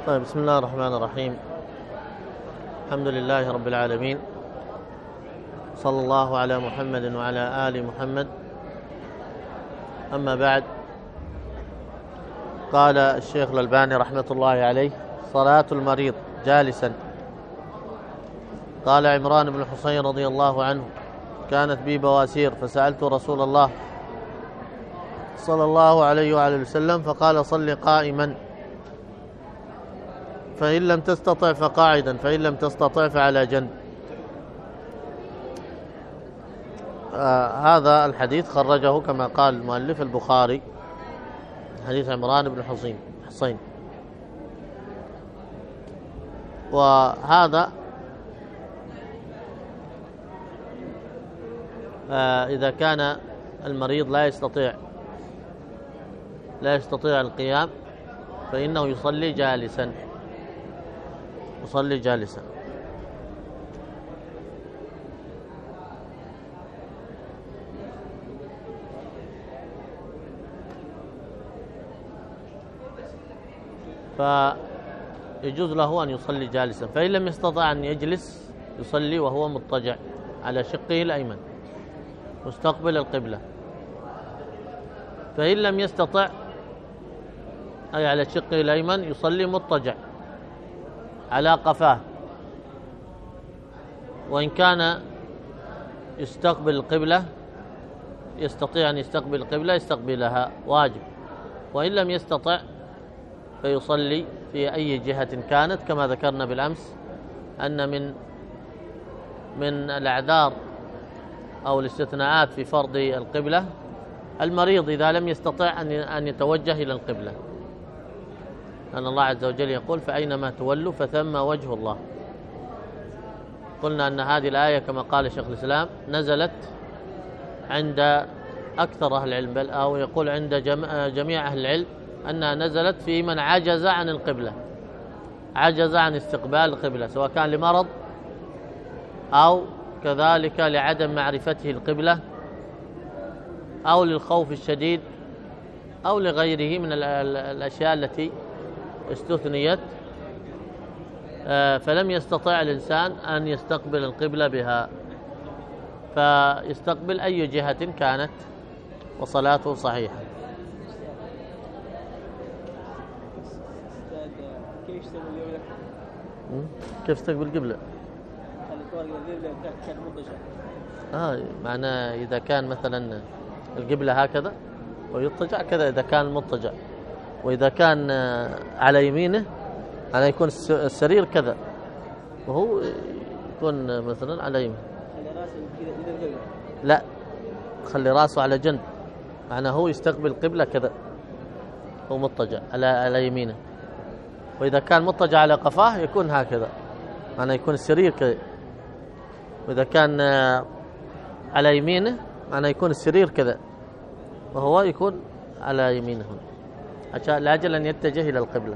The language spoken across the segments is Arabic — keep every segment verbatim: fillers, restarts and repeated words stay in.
طيب، بسم الله الرحمن الرحيم. الحمد لله رب العالمين، صلى الله على محمد وعلى آل محمد. أما بعد، قال الشيخ الألباني رحمة الله عليه: صلاة المريض جالسا. قال عمران بن حسين رضي الله عنه: كانت بي بواسير فسألت رسول الله صلى الله عليه وآله وسلم فقال: صل قائما، فإن لم تستطع فقاعدا، فإن لم تستطع فعلى جنب. آه هذا الحديث خرجه كما قال المؤلف البخاري، حديث عمران بن حسين حسين وهذا آه إذا كان المريض لا يستطيع لا يستطيع القيام فإنه يصلي جالسا يصلي جالسا فيجوز له أن يصلي جالسا. فإن لم يستطع أن يجلس يصلي وهو مضطجع على شقه الأيمن مستقبل القبلة. فإن لم يستطع أي على شقه الأيمن يصلي مضطجع على قفاه، وإن كان يستقبل القبلة يستطيع أن يستقبل القبلة يستقبلها واجب، وإن لم يستطع فيصلي في أي جهة كانت، كما ذكرنا بالأمس أن من من الأعذار أو الاستثناءات في فرض القبلة المريض إذا لم يستطع أن يتوجه إلى القبلة، أن الله عز وجل يقول: فأينما تولوا فثم وجه الله. قلنا أن هذه الآية كما قال شيخ الإسلام نزلت عند أكثر أهل العلم، بل أو يقول عند جميع أهل العلم أنها نزلت في من عجز عن القبلة، عجز عن استقبال القبلة، سواء كان لمرض أو كذلك لعدم معرفته القبلة أو للخوف الشديد أو لغيره من الأشياء التي استثنيت، فلم يستطع الإنسان أن يستقبل القبلة بها، فيستقبل أي جهة كانت وصلاته صحيحة. كيف يستقبل القبلة؟ آه معناه إذا كان مثلا القبلة هكذا ويضطجع كذا إذا كان مضطجع، وإذا كان على يمينه أنا يكون السرير كذا وهو يكون مثلا على يمينه، لا خلي راسه على جنب، معناه هو يستقبل القبلة كذا، هو مضطجع على على يمينه. وإذا كان مضطجع على قفاه يكون هكذا، معناه يكون السرير كذا. وإذا كان على يمينه معناه يكون السرير كذا وهو يكون على يمينه، عشان لأجل أن يتجه إلى القبلة.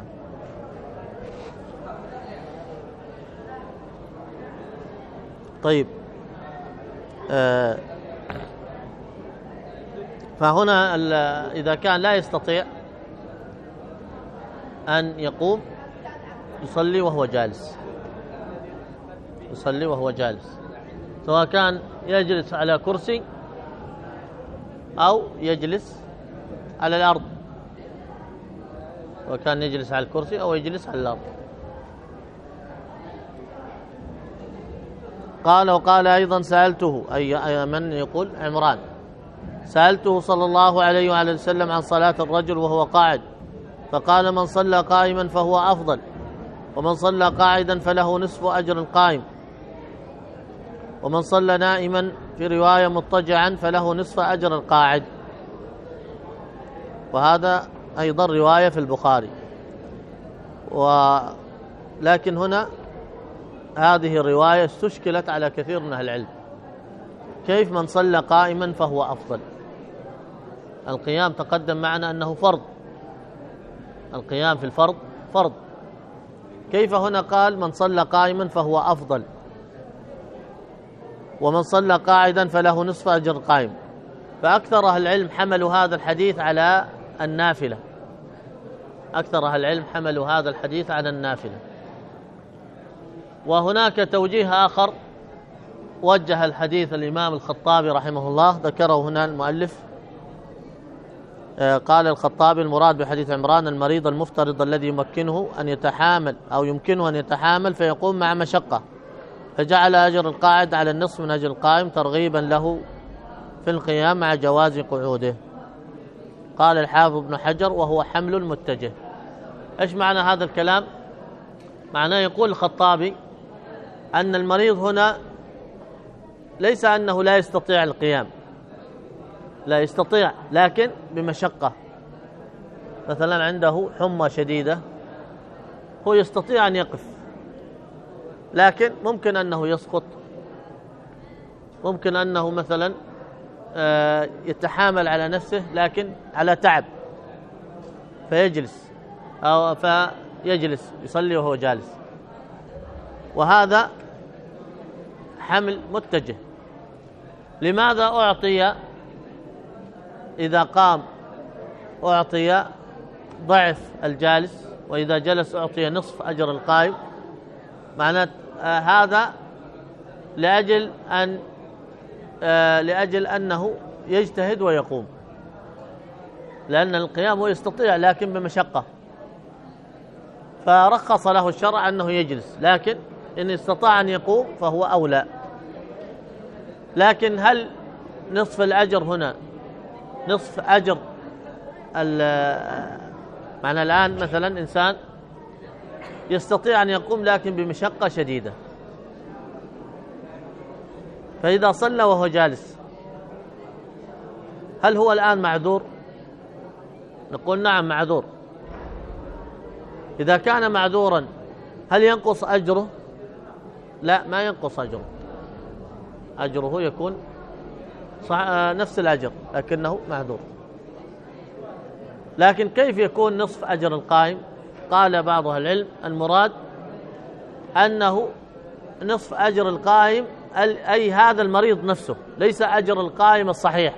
طيب، آه فهنا إذا كان لا يستطيع أن يقوم يصلي وهو جالس، يصلي وهو جالس، سواء كان يجلس على كرسي أو يجلس على الأرض، وكان يجلس على الكرسي أو يجلس على الأرض. قال: وقال أيضا: سألته، أي من يقول؟ عمران، سألته صلى الله عليه وآله وسلم عن صلاة الرجل وهو قاعد، فقال: من صلى قائما فهو أفضل، ومن صلى قاعدا فله نصف أجر القائم، ومن صلى نائما في رواية مضطجعا فله نصف أجر القاعد. وهذا أيضا رواية في البخاري. ولكن هنا هذه الرواية استشكلت على كثير من أهل العلم. كيف من صلى قائما فهو أفضل؟ القيام تقدم معنا أنه فرض، القيام في الفرض فرض، كيف هنا قال من صلى قائما فهو أفضل، ومن صلى قاعدا فله نصف أجر القائم؟ فأكثر أهل العلم حملوا هذا الحديث على النافلة، أكثر أهل العلم حملوا هذا الحديث على النافلة. وهناك توجيه آخر وجه الحديث الإمام الخطابي رحمه الله، ذكره هنا المؤلف. قال الخطابي: المراد بحديث عمران المريض المفترض الذي يمكنه أن يتحامل أو يمكنه أن يتحامل فيقوم مع مشقة، فجعل أجر القاعد على النصف من أجر القائم ترغيبا له في القيام مع جواز قعوده. قال الحافظ ابن حجر: وهو حمل المتجه. إيش معنى هذا الكلام؟ معناه يقول الخطابي أن المريض هنا ليس أنه لا يستطيع القيام، لا يستطيع لكن بمشقة. مثلا عنده حمى شديدة، هو يستطيع أن يقف لكن ممكن أنه يسقط، ممكن أنه مثلا يتحامل على نفسه لكن على تعب فيجلس أو فيجلس يصلي وهو جالس، وهذا حمل متجه. لماذا أعطي إذا قام أعطي ضعف الجالس، وإذا جلس أعطي نصف أجر القائم؟ معناه آه هذا لأجل أن آه لأجل أنه يجتهد ويقوم، لأن القيام هو يستطيع لكن بمشقة، فرخص له الشرع أنه يجلس، لكن إن استطاع أن يقوم فهو أولى. لكن هل نصف الأجر هنا نصف أجر معنى الآن مثلا إنسان يستطيع أن يقوم لكن بمشقة شديدة، فإذا صلى وهو جالس هل هو الآن معذور؟ نقول نعم معذور. إذا كان معذورا هل ينقص أجره؟ لا، ما ينقص أجره، أجره يكون نفس الأجر لكنه معذور. لكن كيف يكون نصف أجر القائم؟ قال بعض أهل العلم المراد أنه نصف أجر القائم أي هذا المريض نفسه، ليس أجر القائم الصحيح،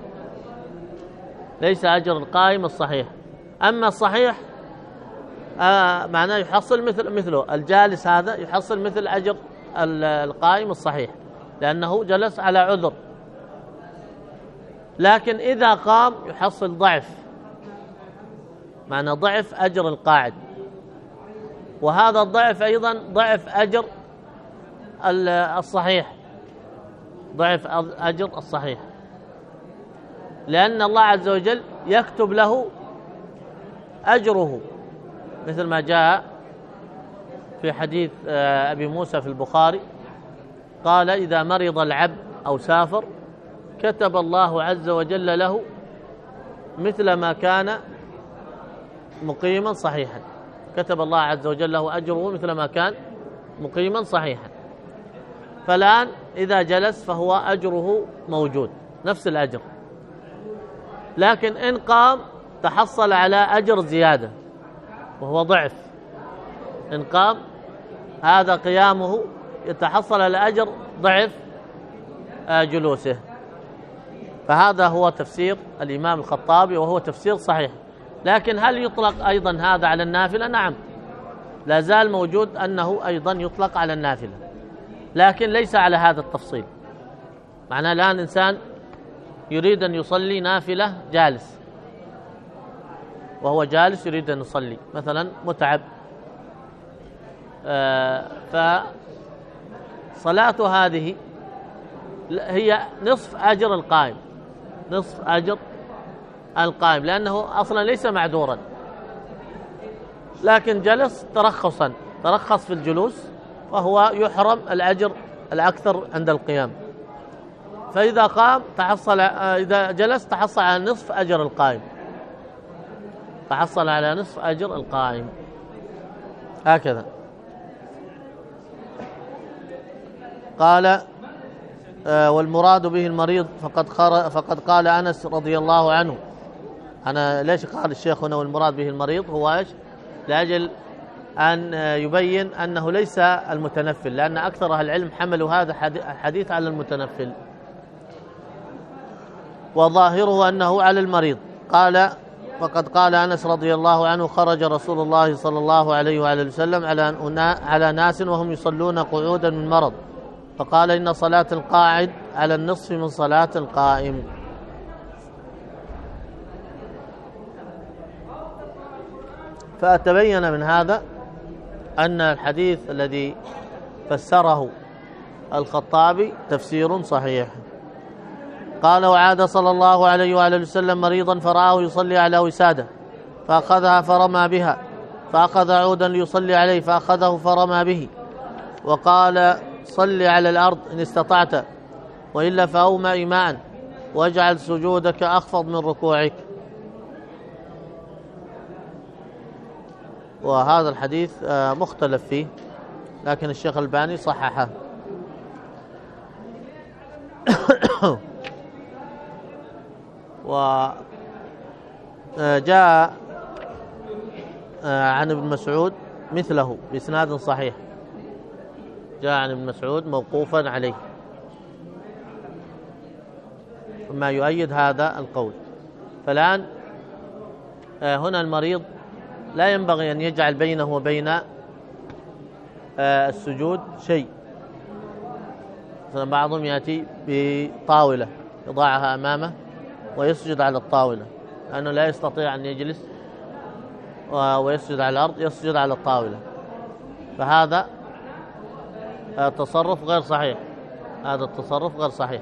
ليس أجر القائم الصحيح. أما الصحيح آه معناه يحصل مثل مثله، الجالس هذا يحصل مثل أجر القائم الصحيح لأنه جلس على عذر. لكن إذا قام يحصل ضعف، معنى ضعف أجر القاعد، وهذا الضعف أيضا ضعف أجر الصحيح، ضعف أجر الصحيح، لأن الله عز وجل يكتب له أجره، مثل ما جاء في حديث أبي موسى في البخاري قال: إذا مرض العبد أو سافر كتب الله عز وجل له مثل ما كان مقيما صحيحا، كتب الله عز وجل له أجره مثل ما كان مقيما صحيحا. فالآن إذا جلس فهو أجره موجود نفس الأجر، لكن إن قام تحصل على أجر زيادة وهو ضعف. إن قام هذا قيامه يتحصل على أجر ضعف جلوسه. فهذا هو تفسير الإمام الخطابي وهو تفسير صحيح. لكن هل يطلق أيضا هذا على النافلة؟ نعم، لا زال موجود أنه أيضا يطلق على النافلة، لكن ليس على هذا التفصيل. معناه الآن إنسان يريد أن يصلي نافلة جالس، وهو جالس يريد أن يصلي مثلا متعب، آه فصلاته هذه هي نصف أجر القائم، نصف أجر القائم، لأنه أصلا ليس معذورا، لكن جلس ترخصا، ترخص في الجلوس، فهو يحرم الأجر الأكثر عند القيام. فإذا قام تحصل، إذا جلس تحصل على نصف أجر القائم، تحصل على نصف أجر القائم. هكذا قال: والمراد به المريض فقد فقد قال أنس رضي الله عنه. أنا ليش قال الشيخ هنا والمراد به المريض؟ هو إيش؟ لأجل أن يبين أنه ليس المتنفل، لأن أكثر أهل العلم حملوا هذا الحديث على المتنفل، وظاهره أنه على المريض. قال: فقد قال أنس رضي الله عنه: خرج رسول الله صلى الله عليه وآله وسلم على على ناس وهم يصلون قعودا من مرض، فقال: إن صلاة القاعد على النصف من صلاة القائم. فتبين من هذا أن الحديث الذي فسره الخطابي تفسير صحيح. قال: وعاد صلى الله عليه وآله وسلم مريضا فرآه يصلي على وسادة فأخذها فرمى بها، فأخذ عودا ليصلي عليه فأخذه فرمى به، وقال: صل على الأرض إن استطعت، وإلا فأومى إيماء، واجعل سجودك أخفض من ركوعك. وهذا الحديث مختلف فيه، لكن الشيخ الباني صححه. وجاء عن ابن مسعود مثله بإسناد صحيح، جاء عن ابن مسعود موقوفا عليه، ما يؤيد هذا القول. فالآن هنا المريض لا ينبغي أن يجعل بينه وبين السجود شيء. بعضهم يأتي بطاولة يضعها أمامه ويسجد على الطاولة، لأنه لا يستطيع أن يجلس ويسجد على الأرض، يسجد على الطاولة، فهذا تصرف غير صحيح. هذا التصرف غير صحيح،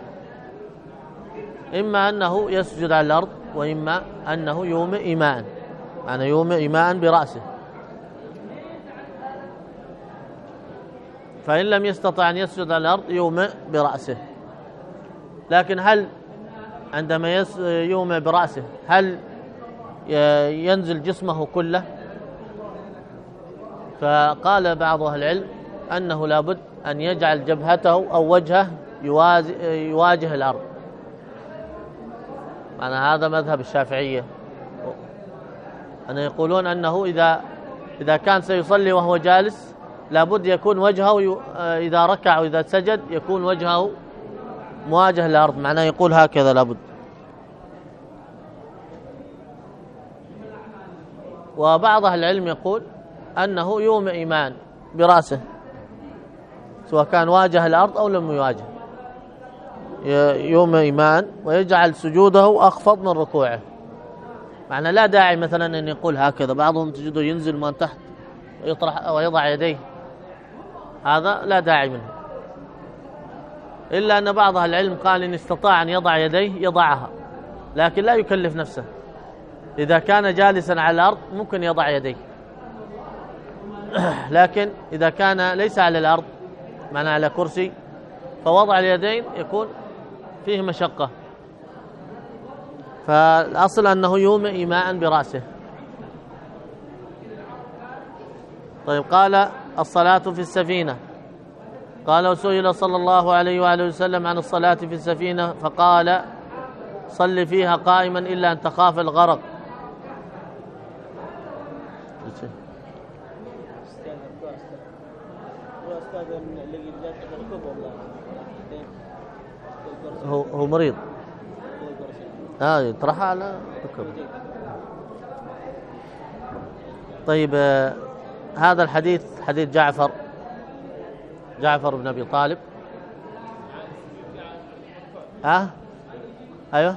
إما أنه يسجد على الأرض، وإما أنه يومئ إيماء، معنى يومئ إيماء برأسه. فإن لم يستطع أن يسجد على الأرض يومئ برأسه. لكن هل عندما يومئ برأسه هل ينزل جسمه كله؟ فقال بعض أهل العلم أنه لابد أن يجعل جبهته أو وجهه يواجه الأرض. معنى هذا مذهب الشافعية، أن يقولون أنه إذا إذا كان سيصلي وهو جالس لابد يكون وجهه إذا ركع وإذا سجد يكون وجهه مواجه للأرض، معناه يقول هكذا لابد. وبعض أهل العلم يقول أنه يومئ إيمان برأسه، سواء كان واجه الأرض أو لم يواجه، يومئ إيمان، ويجعل سجوده أخفض من ركوعه. معنى لا داعي مثلا أن يقول هكذا، بعضهم تجده ينزل من تحت ويطرح ويضع يديه، هذا لا داعي منه، إلا أن بعض أهل العلم قال إن استطاع أن يضع يديه يضعها، لكن لا يكلف نفسه. إذا كان جالسا على الأرض ممكن يضع يديه، لكن إذا كان ليس على الأرض، معنى على كرسي، فوضع اليدين يكون فيه مشقة. فالأصل أنه يومئ إيماء برأسه. طيب، قال: الصلاة في السفينة. قال: وسئل صلى الله عليه وآله وسلم عن الصلاة في السفينة فقال: صل فيها قائما إلا أن تخاف الغرق. هو هو مريض، اه يطرحها على ركب. طيب، آه هذا الحديث حديث جعفر جعفر بن أبي طالب. ها؟ آه؟ أيوه،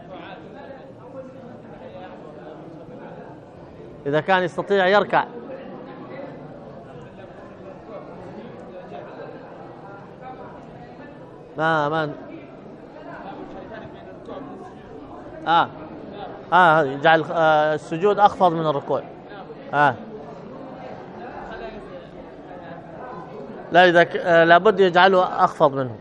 إذا كان يستطيع يركع. ما ما آه آه يجعل آه السجود أخفض من الركوع. آه لا، إذا ك... آه لابد يجعله أخفض منه.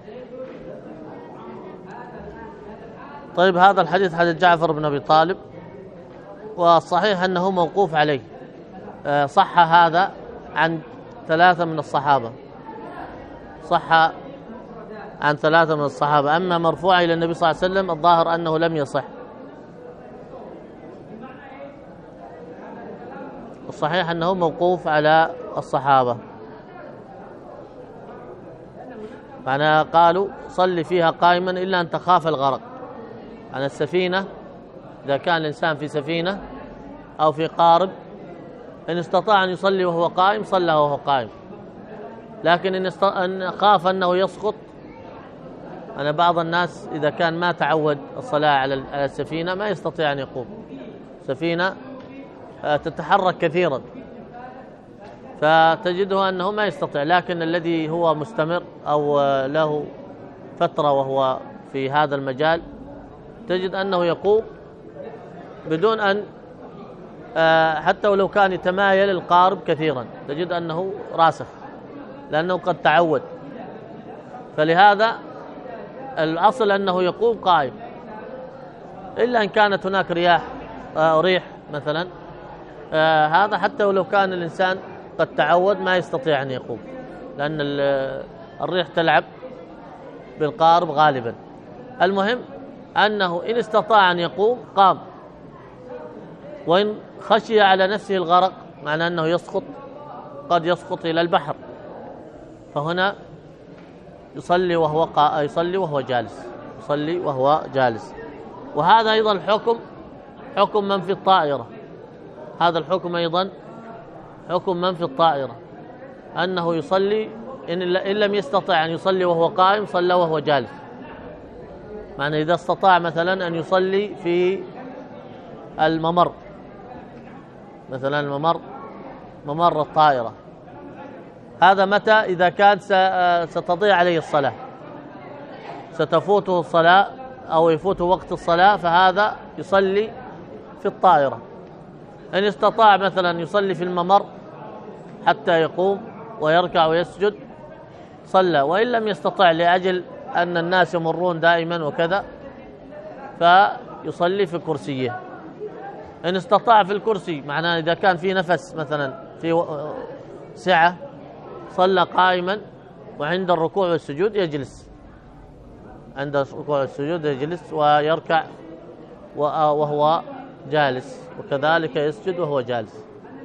طيب، هذا الحديث حديث جعفر بن أبي طالب، والصحيح أنه موقوف عليه. آه صح هذا عن ثلاثة من الصحابة، صح عن ثلاثة من الصحابة. أما مرفوع إلى النبي صلى الله عليه وسلم الظاهر أنه لم يصح. الصحيح أنه موقوف على الصحابة، معنى قالوا: صل فيها قائما إلا أن تخاف الغرق. عن السفينة، إذا كان الإنسان في سفينة أو في قارب، إن استطاع أن يصلي وهو قائم صلى وهو قائم. لكن إن, است... إن خاف أنه يسقط، أنا بعض الناس إذا كان ما تعود الصلاة على السفينة ما يستطيع أن يقوم، سفينة تتحرك كثيرا فتجده أنه ما يستطيع. لكن الذي هو مستمر أو له فترة وهو في هذا المجال تجد أنه يقوم بدون أن حتى ولو كان يتمايل القارب كثيرا تجد أنه راسخ لأنه قد تعود. فلهذا الأصل أنه يقوم قائم، إلا أن كانت هناك رياح أو ريح مثلا، آه هذا حتى ولو كان الإنسان قد تعود ما يستطيع أن يقوم، لأن الريح تلعب بالقارب غالبا. المهم أنه إن استطاع أن يقوم قام، وإن خشي على نفسه الغرق معنى أنه يسقط، قد يسقط إلى البحر، فهنا يصلي وهو قا... يصلي وهو جالس، يصلي وهو جالس. وهذا أيضا الحكم حكم من في الطائرة، هذا الحكم أيضا حكم من في الطائرة، أنه يصلي إن لم يستطع أن يصلي وهو قائم صلى وهو جالس. معنى إذا استطاع مثلا أن يصلي في الممر، مثلا الممر ممر الطائرة، هذا متى؟ إذا كان ستضيع عليه الصلاة، ستفوته الصلاة أو يفوته وقت الصلاة، فهذا يصلي في الطائرة. إن استطاع مثلا يصلي في الممر حتى يقوم ويركع ويسجد صلى، وإن لم يستطع لأجل أن الناس يمرون دائما وكذا فيصلي في كرسيه. إن استطاع في الكرسي، معناه إذا كان في نفس مثلا في سعة صلى قائما، وعند الركوع والسجود يجلس، عند الركوع والسجود يجلس ويركع وهو جالس، وكذلك يسجد وهو جالس.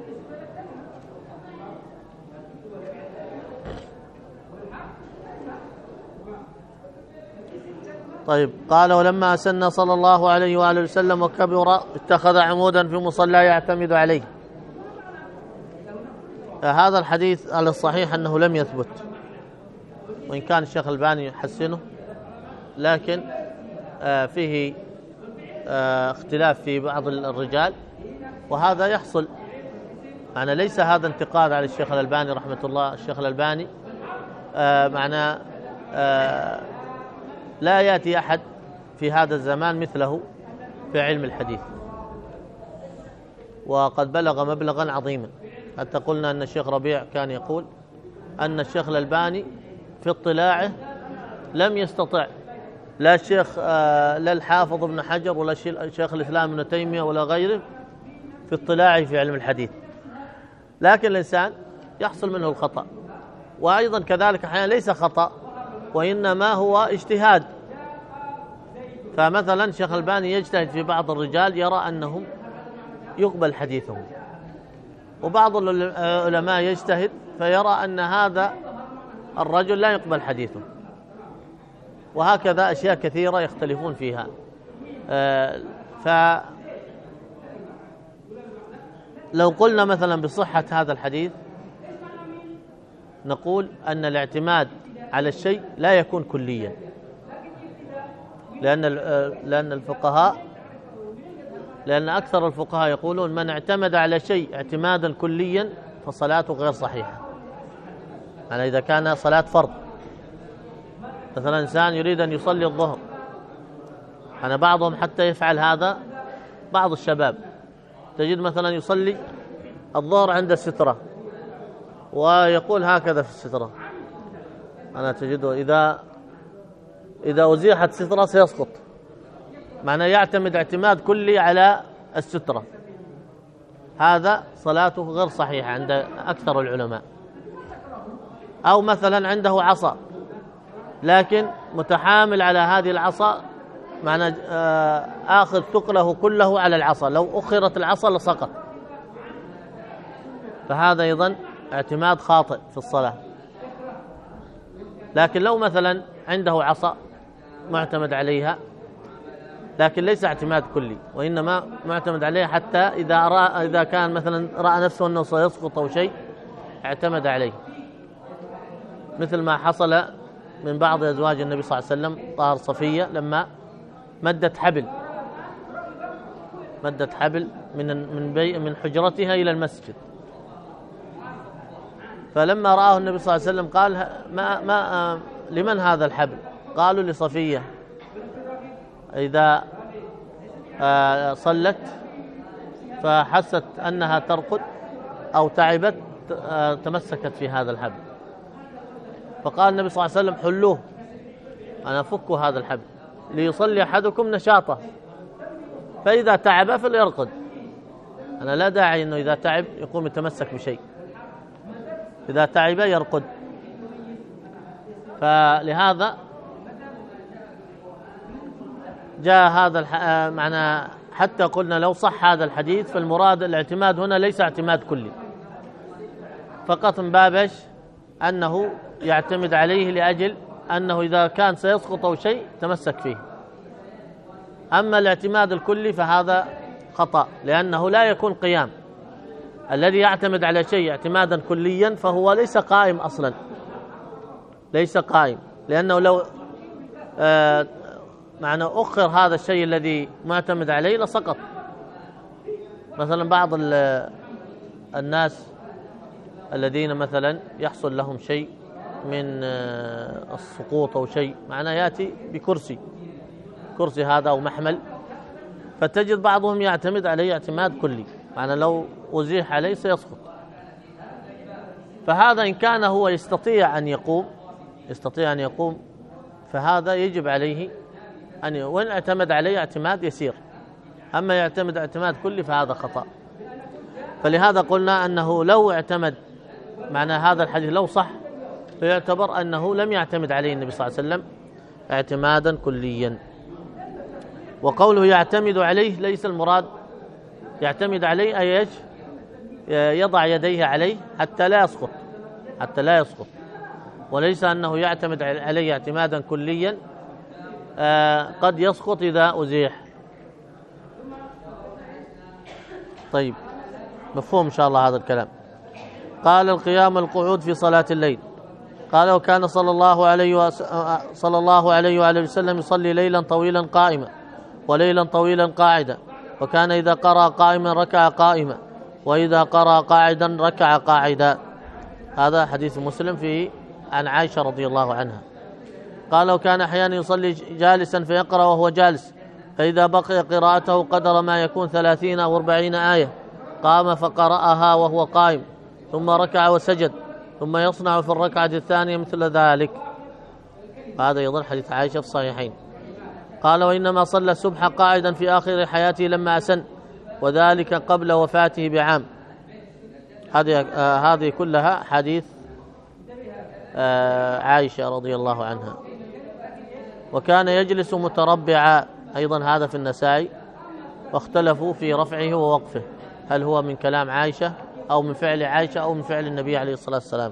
طيب، قال ولما أسن صلى الله عليه وآله وسلم وكبر اتخذ عمودا في مصلى يعتمد عليه. هذا الحديث على الصحيح أنه لم يثبت، وإن كان الشيخ الألباني يحسنه، لكن فيه اختلاف في بعض الرجال، وهذا يحصل. معنى ليس هذا انتقاد على الشيخ الألباني رحمة الله. الشيخ الألباني معنى لا يأتي أحد في هذا الزمان مثله في علم الحديث، وقد بلغ مبلغا عظيما. حتى قلنا أن الشيخ ربيع كان يقول أن الشيخ الألباني في اطلاعه لم يستطع لا الشيخ لا الحافظ ابن حجر ولا الشيخ الإسلام ابن تيمية ولا غيره في اطلاعه في علم الحديث. لكن الإنسان يحصل منه الخطأ، وأيضا كذلك أحيانا ليس خطأ وإنما هو اجتهاد. فمثلا الشيخ الألباني يجتهد في بعض الرجال يرى أنهم يقبل حديثهم، وبعض العلماء يجتهد فيرى أن هذا الرجل لا يقبل حديثه، وهكذا أشياء كثيرة يختلفون فيها. فلو قلنا مثلا بصحة هذا الحديث نقول أن الاعتماد على الشيء لا يكون كليا، لأن لأن الفقهاء لأن أكثر الفقهاء يقولون من اعتمد على شيء اعتمادا كليا فصلاته غير صحيحة. يعني إذا كان صلاة فرض، مثلا إنسان يريد أن يصلي الظهر، أنا بعضهم حتى يفعل هذا، بعض الشباب تجد مثلا يصلي الظهر عند السترة ويقول هكذا في السترة، أنا تجده إذا إذا أزيحت سترة سيسقط، معناه يعتمد اعتماد كلي على السترة. هذا صلاته غير صحيحة عند أكثر العلماء. أو مثلا عنده عصا لكن متحامل على هذه العصا، معنى آخذ ثقله كله على العصا، لو أخرت العصا لسقط، فهذا أيضا اعتماد خاطئ في الصلاة. لكن لو مثلا عنده عصا معتمد عليها لكن ليس اعتماد كلي، وإنما معتمد عليه حتى إذا رأى إذا كان مثلا رأى نفسه أنه سيسقط أو شيء اعتمد عليه، مثل ما حصل من بعض أزواج النبي صلى الله عليه وسلم طاهر صفية لما مدت حبل مدت حبل من من بي من حجرتها إلى المسجد، فلما رآه النبي صلى الله عليه وسلم قال ما ما لمن هذا الحبل؟ قالوا لصفية، إذا صلت فحست أنها ترقد أو تعبت تمسكت في هذا الحبل، فقال النبي صلى الله عليه وسلم حلوه، أنا فكوا هذا الحبل ليصلي أحدكم نشاطه، فإذا تعب فليرقد، أنا لا داعي أنه إذا تعب يقوم يتمسك بشيء، إذا تعب يرقد. فلهذا جاء هذا معنى، حتى قلنا لو صح هذا الحديث فالمراد الاعتماد هنا ليس اعتماد كلي، فقط من باب أنه يعتمد عليه لأجل أنه إذا كان سيسقط أو شيء تمسك فيه. أما الاعتماد الكلي فهذا خطأ، لأنه لا يكون قيام. الذي يعتمد على شيء اعتمادا كليا فهو ليس قائم أصلا، ليس قائم، لأنه لو آه معنى أخر هذا الشيء الذي معتمد عليه لسقط. مثلا بعض الناس الذين مثلا يحصل لهم شيء من السقوط أو شيء، معناه يأتي بكرسي كرسي هذا أو محمل، فتجد بعضهم يعتمد عليه اعتماد كلي، معناه لو أزيح عليه سيسقط. فهذا إن كان هو يستطيع أن يقوم يستطيع أن يقوم فهذا يجب عليه أن وإن اعتمد عليه اعتماد يسير، أما يعتمد اعتماد كلي فهذا خطأ. فلهذا قلنا أنه لو اعتمد، معنى هذا الحديث لو صح فيعتبر أنه لم يعتمد عليه النبي صلى الله عليه وسلم اعتمادا كليا. وقوله يعتمد عليه ليس المراد يعتمد عليه أي ايش؟ يضع يديه عليه حتى لا يسقط حتى لا يسقط وليس أنه يعتمد عليه اعتمادا كليا آه قد يسقط إذا أزيح. طيب مفهوم إن شاء الله هذا الكلام. قال القيام والقعود في صلاة الليل. قال وكان صلى الله عليه صلى الله عليه وآله وسلم يصلي ليلا طويلا قائما وليلا طويلا قاعدا، وكان إذا قرأ قائما ركع قائما وإذا قرأ قاعدا ركع قاعدا. هذا حديث مسلم فيه عن عائشة رضي الله عنها. قال وكان أحيانا يصلي جالسا فيقرأ وهو جالس، فإذا بقي قراءته قدر ما يكون ثلاثين أو أربعين آية قام فقرأها وهو قائم، ثم ركع وسجد، ثم يصنع في الركعة الثانية مثل ذلك. هذا يظل حديث عائشة في الصحيحين. قال وإنما صلى الصبح قاعدا في آخر حياته لما أسن، وذلك قبل وفاته بعام. هذه آه هذه كلها حديث آه عائشة رضي الله عنها. وكان يجلس متربعا، أيضا هذا في النسائي، واختلفوا في رفعه ووقفه، هل هو من كلام عائشة أو من فعل عائشة أو من فعل النبي عليه الصلاة والسلام.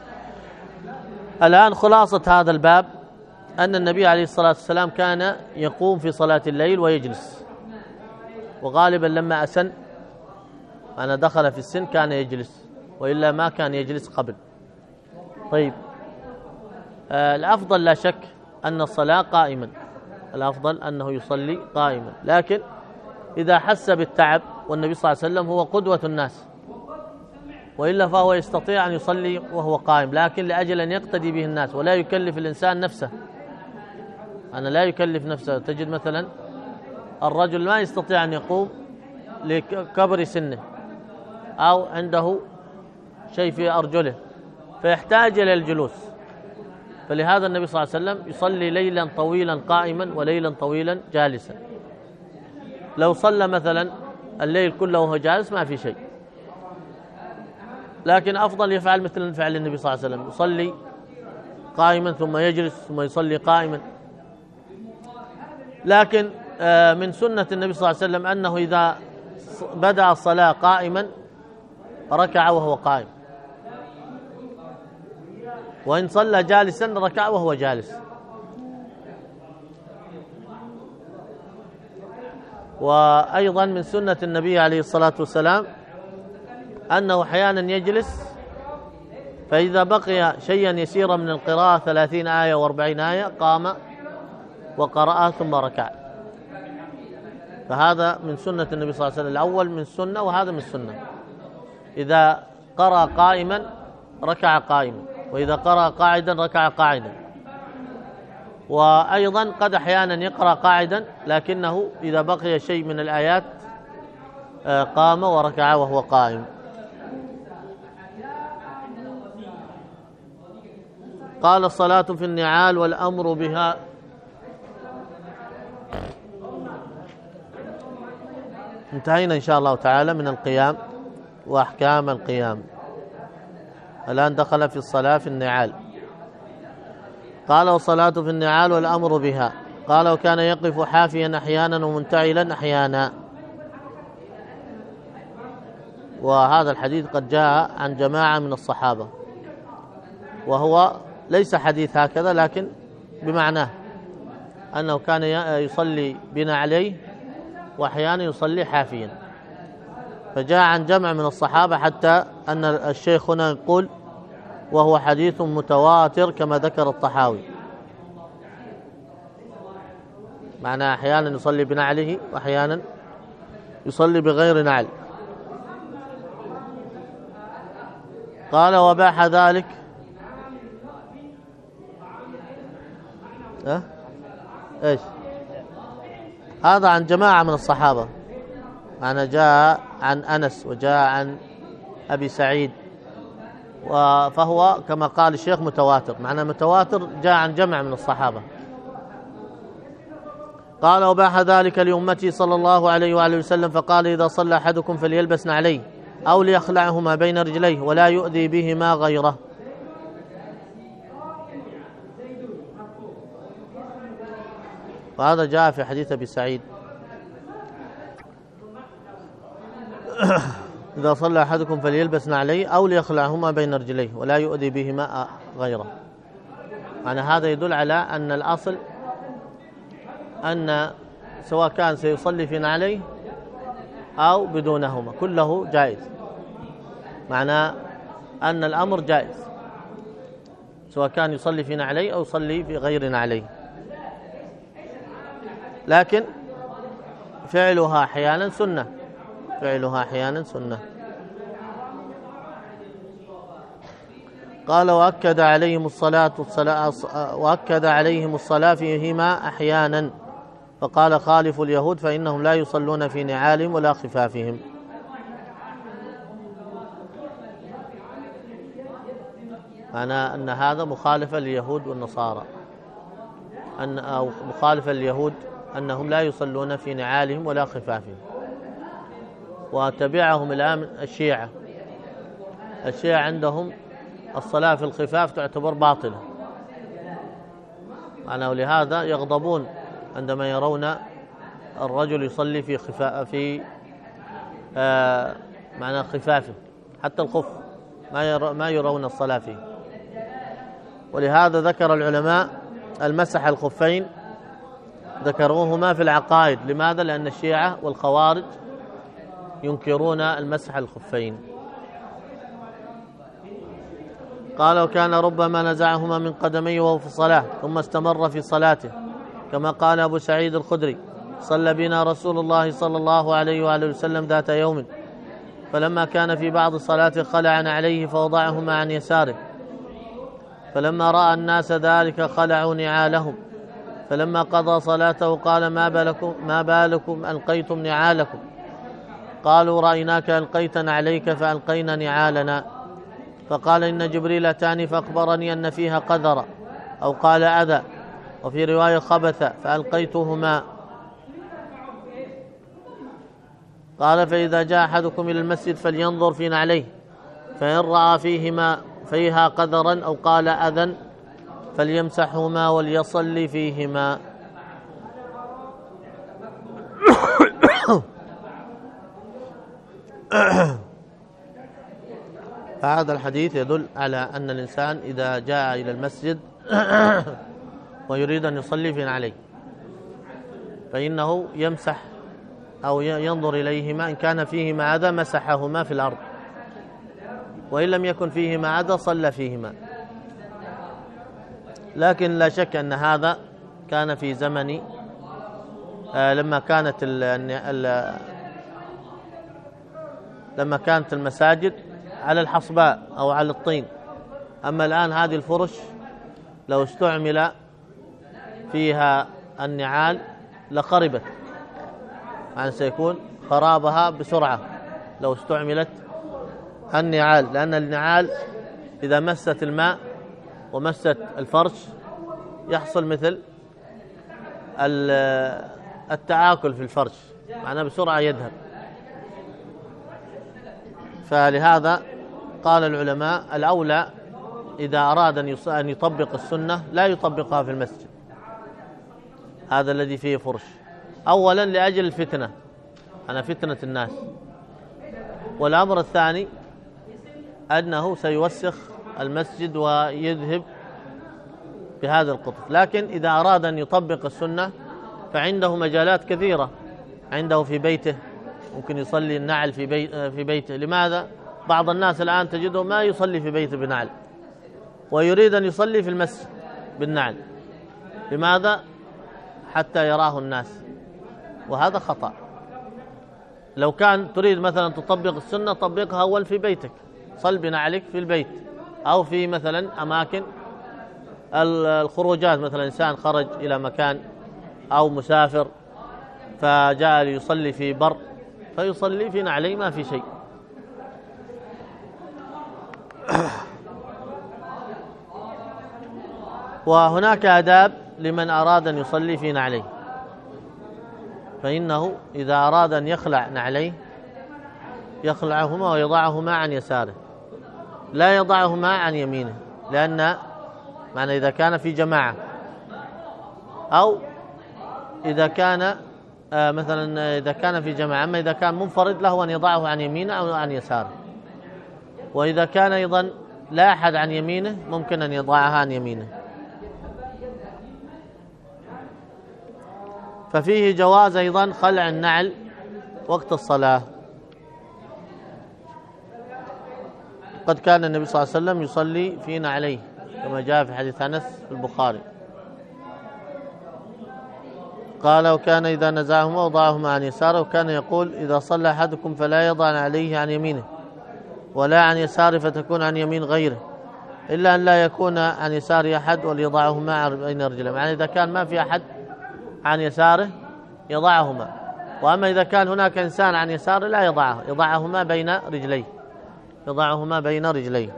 الآن خلاصة هذا الباب أن النبي عليه الصلاة والسلام كان يقوم في صلاة الليل ويجلس، وغالبا لما أسن أنا دخل في السن كان يجلس، وإلا ما كان يجلس قبل. طيب آه الأفضل لا شك أن الصلاة قائما، الأفضل أنه يصلي قائما، لكن إذا حس بالتعب، والنبي صلى الله عليه وسلم هو قدوة الناس، وإلا فهو يستطيع أن يصلي وهو قائم، لكن لأجل أن يقتدي به الناس ولا يكلف الإنسان نفسه. أنا لا يكلف نفسه. تجد مثلا الرجل ما يستطيع أن يقوم لكبر سنه أو عنده شيء في أرجله فيحتاج إلى الجلوس، فلهذا النبي صلى الله عليه وسلم يصلي ليلا طويلا قائما وليلا طويلا جالسا. لو صلى مثلا الليل كله وهو جالس ما في شيء، لكن أفضل يفعل مثل فعل النبي صلى الله عليه وسلم، يصلي قائما ثم يجلس ثم يصلي قائما. لكن من سنة النبي صلى الله عليه وسلم أنه إذا بدأ الصلاة قائما ركع وهو قائم، وإن صلى جالسا ركع وهو جالس. وأيضا من سنة النبي عليه الصلاة والسلام أنه أحيانا يجلس، فإذا بقي شيئا يسيرا من القراءة ثلاثين آية وأربعين آية قام وقرأ ثم ركع. فهذا من سنة النبي صلى الله عليه وسلم، الأول من السنة وهذا من السنة. إذا قرأ قائما ركع قائما، وإذا قرأ قاعدا ركع قاعدا. وأيضا قد أحيانا يقرأ قاعدا لكنه إذا بقي شيء من الآيات قام وركع وهو قائم. قال الصلاة في النعال والأمر بها. انتهينا إن شاء الله تعالى من القيام وأحكام القيام. الآن دخل في الصلاة في النعال. قال والصلاة في النعال والأمر بها. قال وكان يقف حافيا أحيانا ومنتعلا أحيانا. وهذا الحديث قد جاء عن جماعة من الصحابة، وهو ليس حديث هكذا لكن بمعناه أنه كان يصلي بنا عليه وأحيانا يصلي حافيا. فجاء عن جمع من الصحابة حتى أن الشيخ هنا يقول وهو حديث متواتر كما ذكر الطحاوي، معناه أحيانا يصلي بنعله وأحيانا يصلي بغير نعل. قال وباح ذلك. أه؟ إيش هذا عن جماعة من الصحابة، معنى جاء عن أنس وجاء عن أبي سعيد، فهو كما قال الشيخ متواتر، معنى متواتر جاء عن جمع من الصحابة. قال وباح ذلك لأمتي صلى الله عليه وآله وسلم، فقال إذا صلى أحدكم فليلبس نعليه أو ليخلعهما بين رجليه ولا يؤذي بهما غيره. وهذا جاء في حديث أبي سعيد إذا صلى أحدكم فليلبس نعليه أو ليخلعهما بين رجليه ولا يؤذي بهما غيره. يعني هذا يدل على أن الأصل أن سواء كان سيصلي في نعليه أو بدونهما كله جائز، معناه أن الأمر جائز سواء كان يصلي في نعليه أو يصلي في غير نعليه، لكن فعلها أحيانا سنة، فعلها أحيانا سنة. قال وأكد عليهم الصلاة والصلاة وأكد عليهم الصلاة فيهما أحيانا، فقال خالفوا اليهود فإنهم لا يصلون في نعالهم ولا خفافهم. معنى أن هذا مخالفة لليهود والنصارى، أن أو مخالفة لليهود أنهم لا يصلون في نعالهم ولا خفافهم. وتبعهم الآن الشيعة، الشيعة عندهم الصلاة في الخفاف تعتبر باطلة، معناه لهذا يغضبون عندما يرون الرجل يصلي في خفاف في آه معنى خفافه، حتى الخف ما ير ما يرون الصلاة فيه. ولهذا ذكر العلماء المسح الخفين ذكروهما في العقائد. لماذا؟ لأن الشيعة والخوارج ينكرون المسح الخفين. قال وكان ربما نزعهما من قدميه وهو في الصلاة ثم استمر في صلاته، كما قال أبو سعيد الخدري صلى بنا رسول الله صلى الله عليه وآله وسلم ذات يوم، فلما كان في بعض صلاته خلعنا عليه فوضعهما عن يساره، فلما رأى الناس ذلك خلعوا نعالهم، فلما قضى صلاته قال ما بالكم, ما بالكم ألقيتم نعالكم؟ قالوا رأيناك ألقيتنا عليك فألقينا نعالنا. فقال إن جبريل أتاني فأخبرني أن فيها قذرا، أو قال أذى، وفي رواية خبث، فألقيتهما. قال فإذا جاء أحدكم إلى المسجد فلينظر في نعليه، فإن رأى فيهما فيها قذرا أو قال أذى فليمسحهما وليصلي فيهما. فهذا الحديث يدل على أن الإنسان إذا جاء إلى المسجد ويريد أن يصلي في نعليه فإنه يمسح أو ينظر إليهما، إن كان فيهما أذى مسحهما في الأرض، وإن لم يكن فيهما أذى صلى فيهما. لكن لا شك أن هذا كان في زمن آه لما كانت ال ال لما كانت المساجد على الحصباء أو على الطين. أما الآن هذه الفرش لو استعمل فيها النعال لخربت، يعني سيكون خرابها بسرعة لو استعملت النعال، لأن النعال إذا مست الماء ومست الفرش يحصل مثل التآكل في الفرش، معناه بسرعة يذهب. فلهذا قال العلماء الأولى إذا أراد أن يطبق السنة لا يطبقها في المسجد هذا الذي فيه فرش، أولا لأجل الفتنة، أنا فتنة الناس، والأمر الثاني أنه سيوسخ المسجد ويذهب بهذا القطف. لكن إذا أراد أن يطبق السنة فعنده مجالات كثيرة، عنده في بيته ممكن يصلي النعل في, بي في بيته. لماذا؟ بعض الناس الآن تجده ما يصلي في بيته بنعل ويريد أن يصلي في المسجد بالنعل. لماذا؟ حتى يراه الناس، وهذا خطأ. لو كان تريد مثلا تطبق السنة طبقها أول في بيتك، صل بنعلك في البيت، أو في مثلا أماكن الخروجات، مثلا إنسان خرج إلى مكان أو مسافر فجاء ليصلي في بر فيصلي في نعلي ما في شيء. وهناك آداب لمن أراد أن يصلي في نعليه، فإنه إذا أراد أن يخلع نعليه يخلعهما ويضعهما عن يساره، لا يضعهما عن يمينه، لأن معنى إذا كان في جماعة أو إذا كان آه مثلا إذا كان في جماعة. أما إذا كان منفرد له أن يضعه عن يمينه أو عن يساره، وإذا كان أيضا لا أحد عن يمينه ممكن أن يضعها عن يمينه. ففيه جواز أيضا خلع النعل وقت الصلاة. قد كان النبي صلى الله عليه وسلم يصلي في نعليه كما جاء في حديث أنس في البخاري، قال وكان إذا نزعهما وضعهما عن يساره، وكان يقول إذا صلى أحدكم فلا يضع عليه عن يمينه ولا عن يساره فتكون عن يمين غيره، إلا أن لا يكون عن يسار أحد وليضعهما بين رجليه. يعني إذا كان ما في أحد عن يساره يضعهما، وأما إذا كان هناك إنسان عن يساره لا يضعه، يضعهما بين رجليه يضعهما بين رجليه.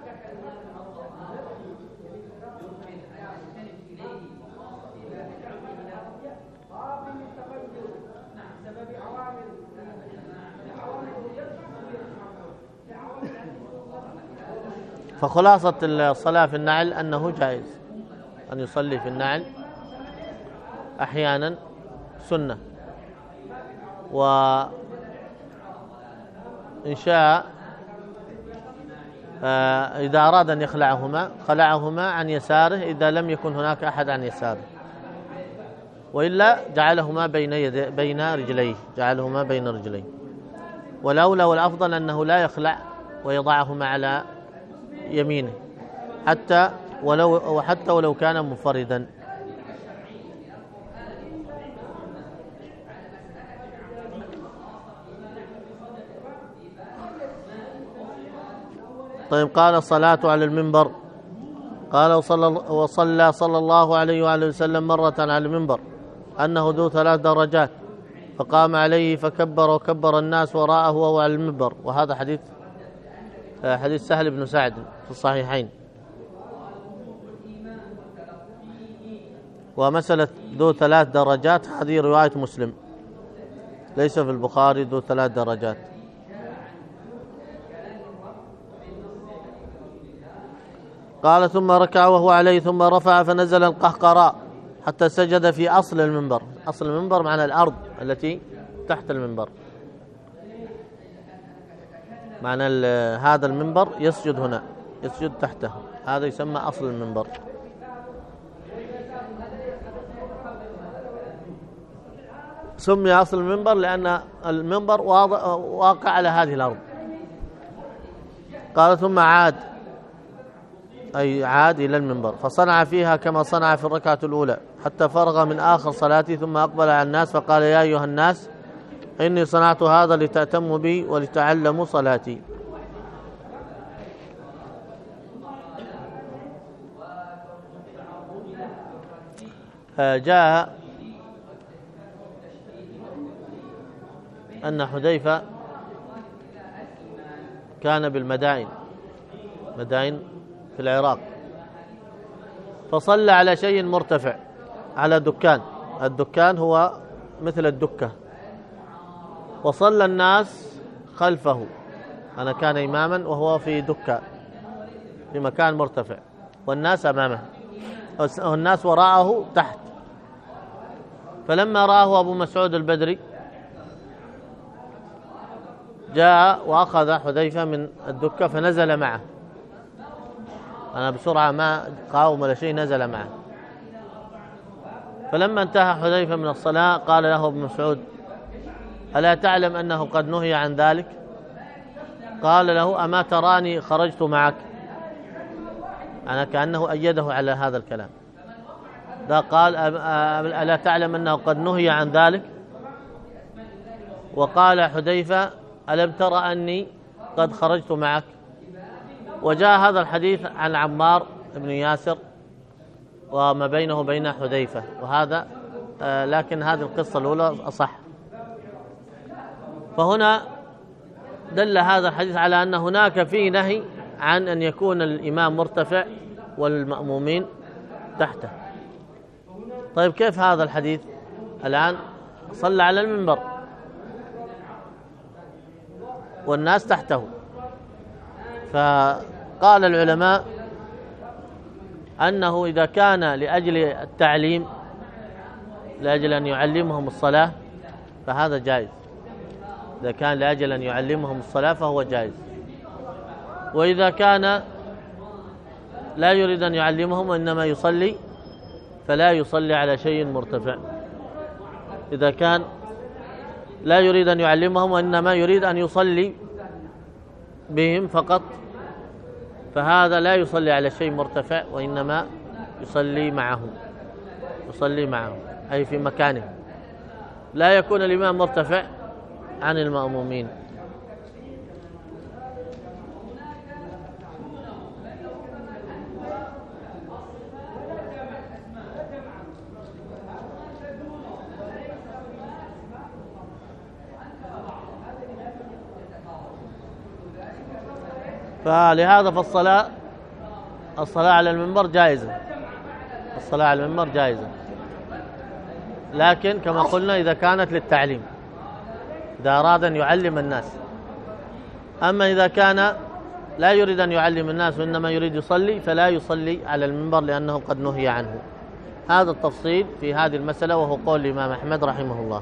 فخلاصة الصلاة في النعل أنه جائز أن يصلي في النعل أحيانا سنة، وإن شاء إذا أراد أن يخلعهما خلعهما عن يساره إذا لم يكن هناك أحد عن يساره، وإلا جعلهما بين يدي بين رجليه جعلهما بين رجليه. والأولى والأفضل أنه لا يخلع ويضعهما على يمينه حتى ولو وحتى ولو كان منفردا. طيب، قال الصلاة على المنبر. قال وصلى, وصلى صلى الله عليه وآله وسلم مرة على المنبر أنه ذو ثلاث درجات، فقام عليه فكبر وكبر الناس وراءه وهو على المنبر. وهذا حديث حديث سهل بن سعد في الصحيحين. ومسألة ذو ثلاث درجات هذه رواية مسلم، ليس في البخاري ذو ثلاث درجات. قال ثم ركع وهو عليه ثم رفع فنزل القهقراء حتى سجد في أصل المنبر. أصل المنبر معنى الأرض التي تحت المنبر، معنى هذا المنبر يسجد هنا، يسجد تحته، هذا يسمى أصل المنبر. سمي أصل المنبر لأن المنبر واقع على هذه الأرض. قال ثم عاد، أي عاد إلى المنبر فصنع فيها كما صنع في الركعة الأولى حتى فرغ من آخر صلاته، ثم أقبل على الناس فقال يا أيها الناس إني صنعت هذا لتأتموا بي ولتعلموا صلاتي. جاء أن حذيفة كان بالمدائن، مدائن في العراق، فصلى على شيء مرتفع، على دكان، الدكان هو مثل الدكة، وصلى الناس خلفه، أنا كان إماما وهو في دكة في مكان مرتفع والناس أمامه والناس وراءه تحت. فلما رآه أبو مسعود البدري جاء وأخذ حذيفة من الدكة فنزل معه، أنا بسرعة ما قاوم ولا شيء، نزل معه. فلما انتهى حذيفة من الصلاة قال له ابن مسعود ألا تعلم أنه قد نهي عن ذلك؟ قال له أما تراني خرجت معك؟ أنا كأنه أيده على هذا الكلام. ذا قال ألا تعلم أنه قد نهي عن ذلك؟ وقال حذيفة ألم ترى أني قد خرجت معك؟ وجاء هذا الحديث عن عمار بن ياسر وما بينه وبين حذيفة، وهذا آه لكن هذه القصة الأولى أصح. فهنا دل هذا الحديث على أن هناك فيه نهي عن أن يكون الإمام مرتفع والمأمومين تحته. طيب كيف هذا الحديث؟ الآن صلى على المنبر والناس تحته، فقال العلماء أنه إذا كان لأجل التعليم، لأجل أن يعلمهم الصلاة فهذا جائز، إذا كان لأجل أن يعلمهم الصلاة فهو جائز. وإذا كان لا يريد أن يعلمهم وإنما يصلي فلا يصلي على شيء مرتفع. إذا كان لا يريد أن يعلمهم وإنما يريد أن يصلي بهم فقط فهذا لا يصلي على شيء مرتفع وإنما يصلي معهم، يصلي معهم أي في مكانه، لا يكون الإمام مرتفع عن المأمومين. فلهذا فالصلاة الصلاة على المنبر جائزة، الصلاة على المنبر جائزة، لكن كما قلنا إذا كانت للتعليم، إذا أراد أن يعلم الناس. أما إذا كان لا يريد أن يعلم الناس وإنما يريد يصلي فلا يصلي على المنبر لأنه قد نهي عنه. هذا التفصيل في هذه المسألة وهو قول الإمام أحمد رحمه الله.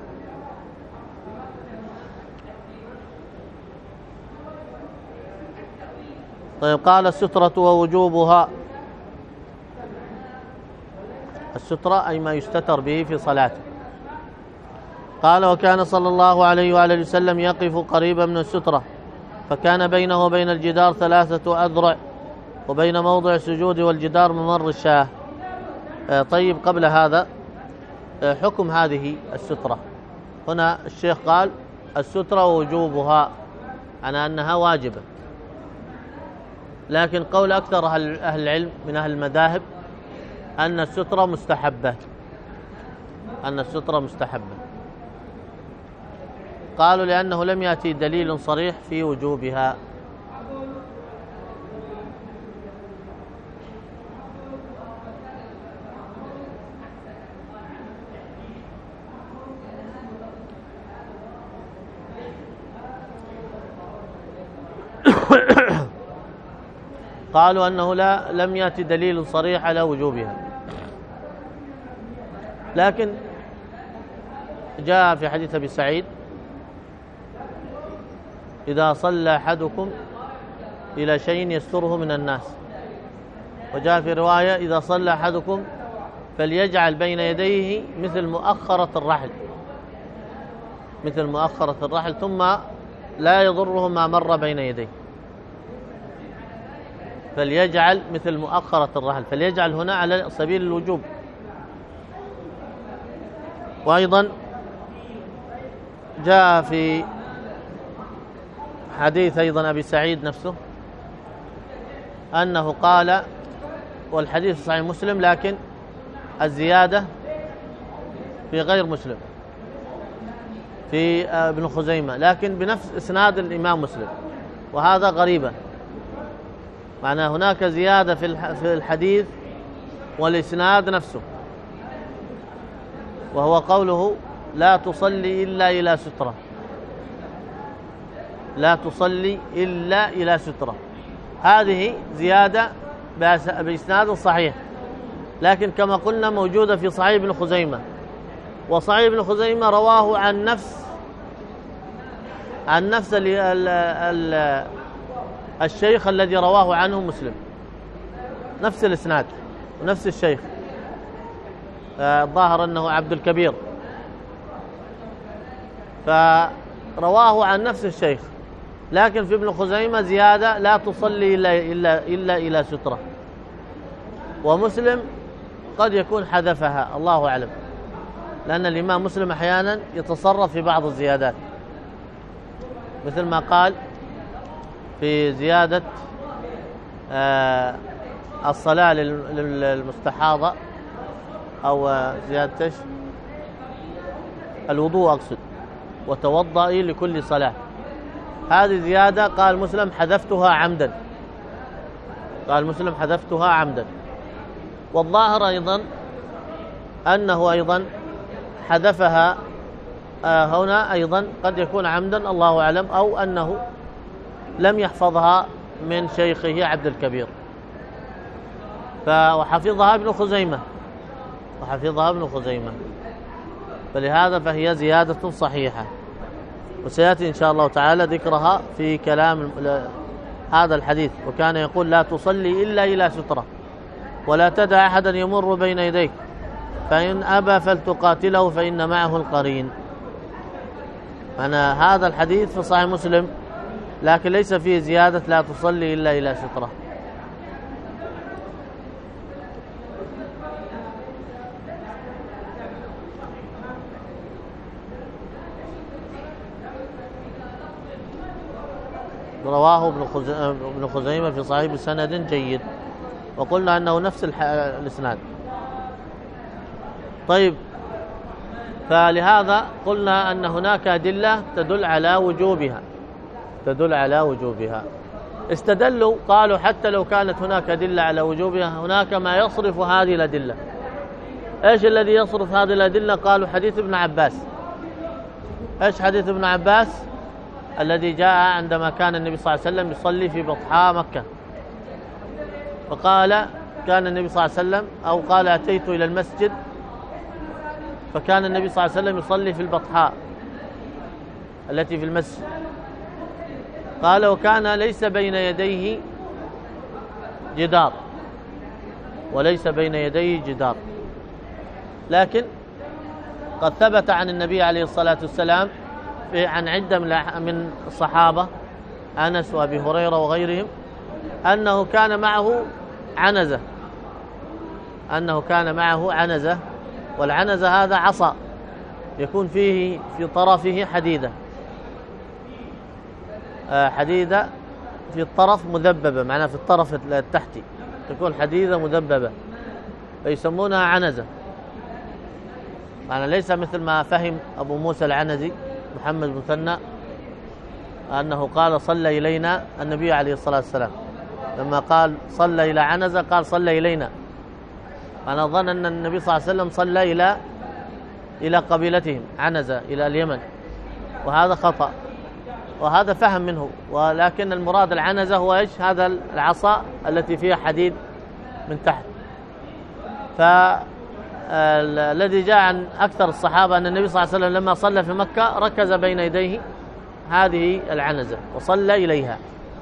طيب قال السترة ووجوبها. السترة أي ما يستتر به في صلاته. قال وكان صلى الله عليه وآله وسلم يقف قريبا من السترة فكان بينه وبين الجدار ثلاثة أذرع وبين موضع السجود والجدار ممر الشاه. طيب قبل هذا حكم هذه السترة. هنا الشيخ قال السترة ووجوبها على أنها واجبة، لكن قول أكثر أهل العلم من أهل المذاهب أن السترة مستحبة، أن السترة مستحبة. قالوا لأنه لم يأتي دليل صريح في وجوبها. قالوا أنه لا لم يأتي دليل صريح على وجوبها، لكن جاء في حديث أبي سعيد إذا صلى أحدكم إلى شيء يستره من الناس، وجاء في رواية إذا صلى أحدكم فليجعل بين يديه مثل مؤخرة الرحل، مثل مؤخرة الرحل، ثم لا يضره ما مر بين يديه، فليجعل مثل مؤخرة الرحل، فليجعل هنا على سبيل الوجوب. وأيضا جاء في حديث أيضا أبي سعيد نفسه أنه قال، والحديث صحيح مسلم لكن الزيادة في غير مسلم في ابن خزيمة، لكن بنفس إسناد الإمام مسلم، وهذا غريبة. معنى هناك زيادة في الحديث والإسناد نفسه، وهو قوله لا تصلي إلا إلى سترة، لا تصلي إلا إلى سترة. هذه زيادة بإسناد صحيح، لكن كما قلنا موجودة في صحيح ابن خزيمة، وصحيح ابن خزيمة رواه عن نفس عن نفس ال ال ال الشيخ الذي رواه عنه مسلم، نفس الإسناد ونفس الشيخ، الظاهر أنه عبد الكبير، فرواه عن نفس الشيخ. لكن في ابن خزيمة زيادة لا تصلي إلا, إلا, إلا إلى سترة، ومسلم قد يكون حذفها، الله أعلم، لأن الإمام مسلم أحيانا يتصرف في بعض الزيادات، مثل ما قال في زيادة آه الصلاة للمستحاضة، أو زيادة الوضوء أقصد، وتوضئي لكل صلاة. هذه زيادة قال مسلم حذفتها عمدا، قال مسلم حذفتها عمدا. والظاهر أيضا أنه أيضا حذفها آه هنا أيضا قد يكون عمدا، الله أعلم، أو أنه لم يحفظها من شيخه عبد الكبير، وحفظها ابن خزيمة وحفظها ابن خزيمة فلهذا فهي زيادة صحيحة، وسيأتي إن شاء الله تعالى ذكرها في كلام هذا الحديث. وكان يقول لا تصلي إلا إلى سترة، ولا تدع أحدا يمر بين يديك، فإن أبى فلتقاتله فإن معه القرين. أنا هذا الحديث في صحيح مسلم، لكن ليس فيه زيادة لا تصلي إلا إلى سترة. رواه ابن خزيمة في صحيح بسند جيد، وقلنا أنه نفس الإسناد. طيب، فلهذا قلنا أن هناك أدلة تدل على وجوبها تدل على وجوبها استدلوا قالوا حتى لو كانت هناك أدلة على وجوبها، هناك ما يصرف هذه الأدلة. إيش الذي يصرف هذه الأدلة؟ قالوا حديث ابن عباس. إيش حديث ابن عباس؟ الذي جاء عندما كان النبي صلى الله عليه وسلم يصلي في بطحاء مكة، فقال كان النبي صلى الله عليه وسلم أو قال أتيت إلى المسجد فكان النبي صلى الله عليه وسلم يصلي في البطحاء التي في المسجد. قال وكان ليس بين يديه جدار وليس بين يديه جدار لكن قد ثبت عن النبي عليه الصلاة والسلام عن عدة من الصحابة أنس وأبي هريرة وغيرهم أنه كان معه عنزة أنه كان معه عنزة والعنزة هذا عصا يكون فيه في طرفه حديدة حديدة في الطرف مذببة، معناها في الطرف التحتي تكون حديدة مذببة فيسمونها عنزة. معنى ليس مثل ما فهم أبو موسى العنزي محمد بن مثنى أنه قال صلى إلينا النبي عليه الصلاة والسلام، لما قال صلى إلى عنزة قال صلى إلينا. أنا أظن أن النبي صلى الله عليه وسلم صلى إلى إلى قبيلتهم عنزة إلى اليمن، وهذا خطأ وهذا فهم منه. ولكن المراد العنزة هو إيش؟ هذا العصا التي فيها حديد من تحت. فالذي جاء عن أكثر الصحابة أن النبي صلى الله عليه وسلم لما صلى في مكة ركز بين يديه هذه العنزة وصلى إليها.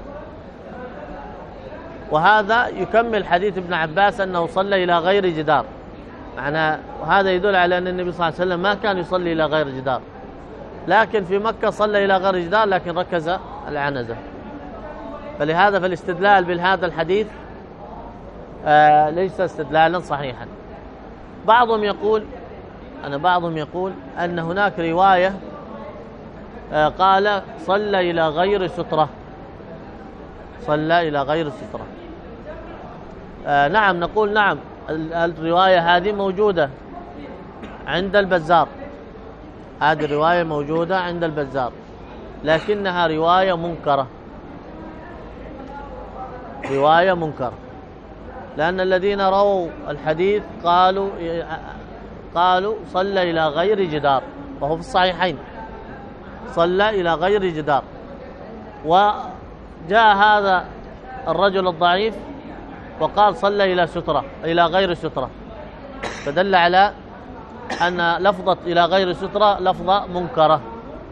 وهذا يكمل حديث ابن عباس أنه صلى إلى غير جدار، معناه وهذا يدل على أن النبي صلى الله عليه وسلم ما كان يصلي إلى غير جدار، لكن في مكة صلى إلى غير جدار لكن ركز العنزة. فلهذا فالاستدلال بهذا الحديث آه ليس استدلالا صحيحا. بعضهم يقول أنا بعضهم يقول أن هناك رواية آه قال صلى إلى غير سترة، صلى إلى غير سترة. آه نعم، نقول نعم، الرواية هذه موجودة عند البزار، هذه الرواية موجودة عند البزار، لكنها رواية منكرة، رواية منكرة، لأن الذين رووا الحديث قالوا قالوا صلى إلى غير جدار، وهو في الصحيحين، صلى إلى غير جدار. وجاء هذا الرجل الضعيف وقال صلى إلى سترة، إلى غير سترة، فدل على أن لفظة إلى غير سترة لفظة منكرة.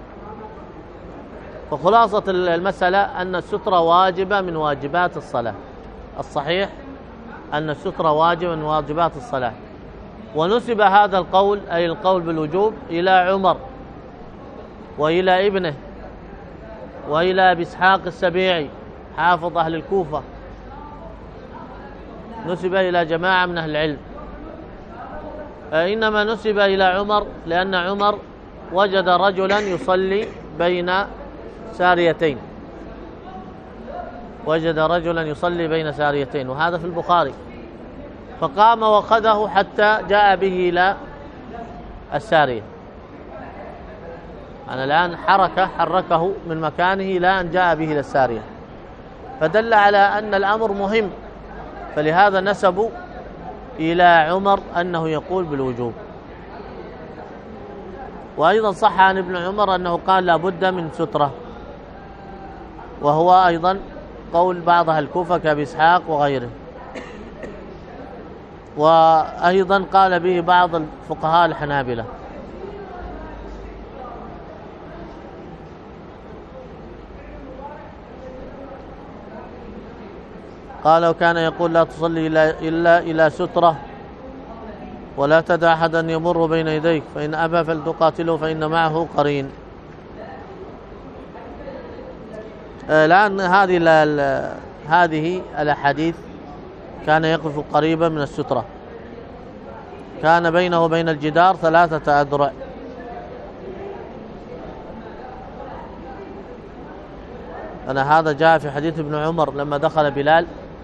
فخلاصة المسألة أن السترة واجبة من واجبات الصلاة، الصحيح أن السترة واجبة من واجبات الصلاة. ونسب هذا القول، أي القول بالوجوب، إلى عمر وإلى ابنه وإلى أبي إسحاق السبيعي حافظ أهل الكوفة، نسب إلى جماعة من أهل العلم. إنما نسب إلى عمر لأن عمر وجد رجلا يصلي بين ساريتين، وجد رجلا يصلي بين ساريتين، وهذا في البخاري، فقام وخذه حتى جاء به إلى السارية. أنا الآن حركة حركه من مكانه إلى أن جاء به إلى السارية، فدل على أن الأمر مهم، فلهذا نسبوا إلى عمر أنه يقول بالوجوب. وأيضا صح عن ابن عمر أنه قال لا بد من سترة، وهو أيضا قول بعض أهل الكوفة كأبي إسحاق وغيره. وأيضا قال به بعض الفقهاء الحنابلة. قال وكان يقول لا تصلي إلا إلى سترة ولا تدع أحدا يمر بين يديك، فإن أبى فلتقاتله فإن معه قرين. الآن هذه هذه الأحاديث كان يقف قريبا من السترة، كان بينه وبين الجدار ثلاثة أذرع. أنا هذا جاء في حديث ابن عمر لما دخل بلال،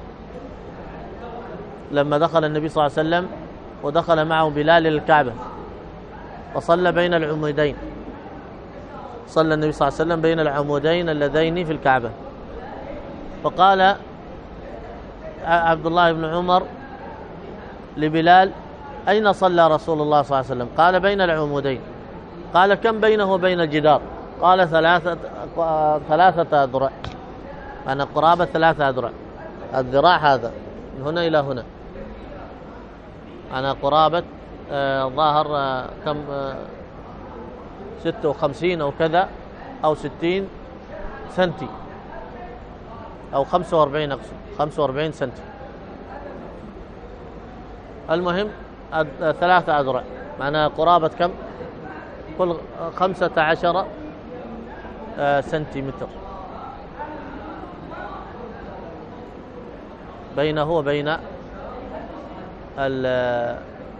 لما دخل النبي صلى الله عليه وسلم ودخل معه بلال للكعبة وصلى بين العمودين، صلى النبي صلى الله عليه وسلم بين العمودين اللذين في الكعبة، فقال عبد الله بن عمر لبلال أين صلى رسول الله صلى الله عليه وسلم؟ قال بين العمودين. قال كم بينه وبين الجدار؟ قال ثلاثة ثلاثة أذرع، أنا قرابة ثلاثة أذرع، الذراع هذا من هنا إلى هنا، أنا قرابة آه ظاهر آه كم آه ستة وخمسين أو كذا أو ستين سنتي أو خمسة وأربعين، أقصد خمسة وأربعين سنتي. المهم ثلاثة أذرع، معناها قرابة كم؟ كل خمسة عشر آه سنتيمتر بينه وبين ال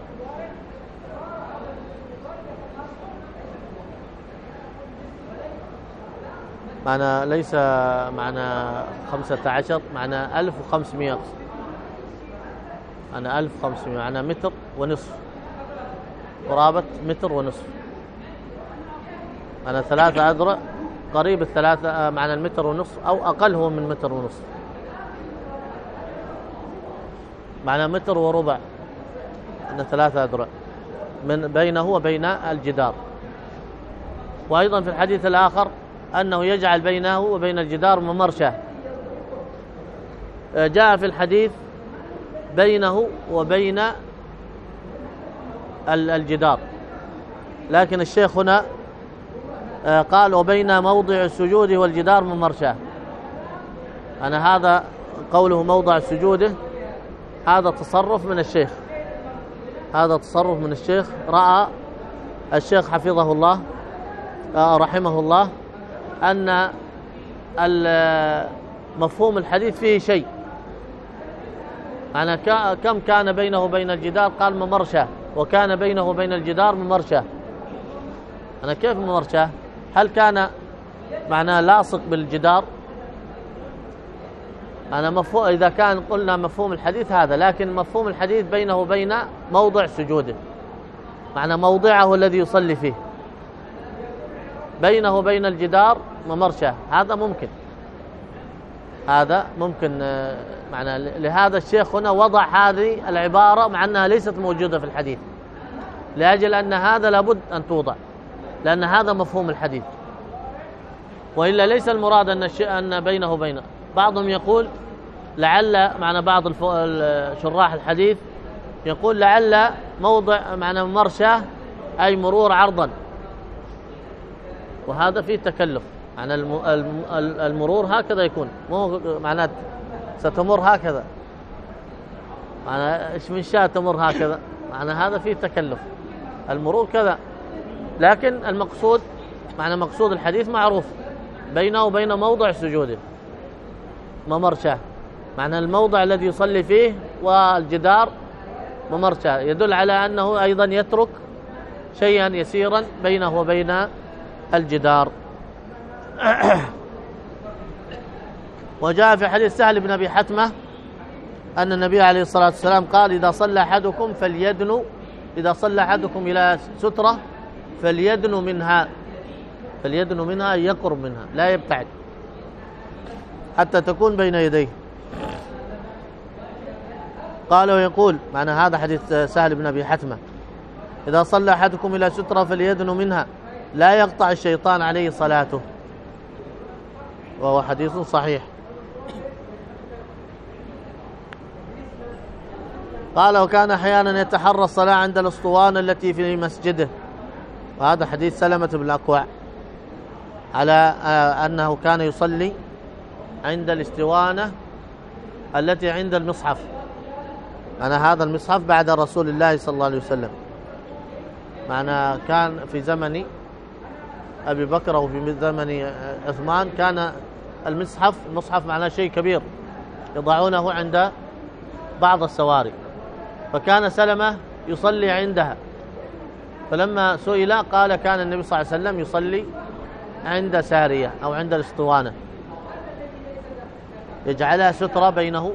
معنى ليس معنى خمسة عشر، معنى ألف وخمسمائة، أقصد أنا ألف وخمسمائة، معنى متر ونصف، قرابة متر ونصف، أنا ثلاثة أذرع قريب الثلاثة معنى المتر ونصف أو أقل، هو من متر ونصف، معنى متر وربع، أن ثلاثة أذرع من بينه وبين الجدار. وأيضا في الحديث الآخر أنه يجعل بينه وبين الجدار ممرشة، جاء في الحديث بينه وبين الجدار، لكن الشيخ هنا قال وبين موضع السجود والجدار ممرشة. أنا هذا قوله موضع السجود هذا تصرف من الشيخ، هذا تصرف من الشيخ، رأى الشيخ حفظه الله رحمه الله أن مفهوم الحديث فيه شيء. أنا كم كان بينه وبين الجدار؟ قال ممرشة، وكان بينه وبين الجدار ممرشة. أنا كيف ممرشة؟ هل كان معناه لاصق بالجدار؟ أنا مفهوم إذا كان قلنا مفهوم الحديث هذا، لكن مفهوم الحديث بينه وبين موضع سجوده، معنى موضعه الذي يصلي فيه، بينه وبين الجدار ممرشة، هذا ممكن، هذا ممكن. معنى لهذا الشيخ هنا وضع هذه العبارة مع أنها ليست موجودة في الحديث، لأجل أن هذا لابد أن توضع، لأن هذا مفهوم الحديث. وإلا ليس المراد أن الشيء أن بينه وبينه. بعضهم يقول لعل، معنى بعض شراح الحديث يقول لعل موضع معنى ممرشة أي مرور عرضا، وهذا فيه تكلف. معنى المرور هكذا يكون، مو معناه ستمر هكذا، معنى ايش من شاء تمر هكذا، معنى هذا فيه تكلف. المرور كذا، لكن المقصود معنى مقصود الحديث معروف، بينه وبين موضع سجوده ممرشة، معنى الموضع الذي يصلي فيه والجدار ممرشة، يدل على أنه أيضا يترك شيئا يسيرا بينه وبين الجدار. وجاء في حديث سهل بن أبي حتمة أن النبي عليه الصلاة والسلام قال إذا صلى أحدكم فليدنو إذا صلى أحدكم إلى سترة فليدنو منها، فليدنو منها يقرب منها، لا يبتعد حتى تكون بين يديه. قال ويقول، معنى هذا حديث سهل بن أبي حتمة، إذا صلى أحدكم إلى سترة فليدنو منها لا يقطع الشيطان عليه صلاته، وهو حديث صحيح. قال وكان أحيانا يتحرى الصلاة عند الأسطوانة التي في مسجده، وهذا حديث سلمة بن الأكوع على أنه كان يصلي عند الاستوانة التي عند المصحف. أنا هذا المصحف بعد رسول الله صلى الله عليه وسلم، معنى كان في زمن أبي بكر وفي زمن عثمان كان المصحف المصحف معناه شيء كبير يضعونه عند بعض السواري، فكان سلمة يصلي عندها، فلما سئل قال كان النبي صلى الله عليه وسلم يصلي عند سارية أو عند الاسطوانة، يجعلها سترة بينه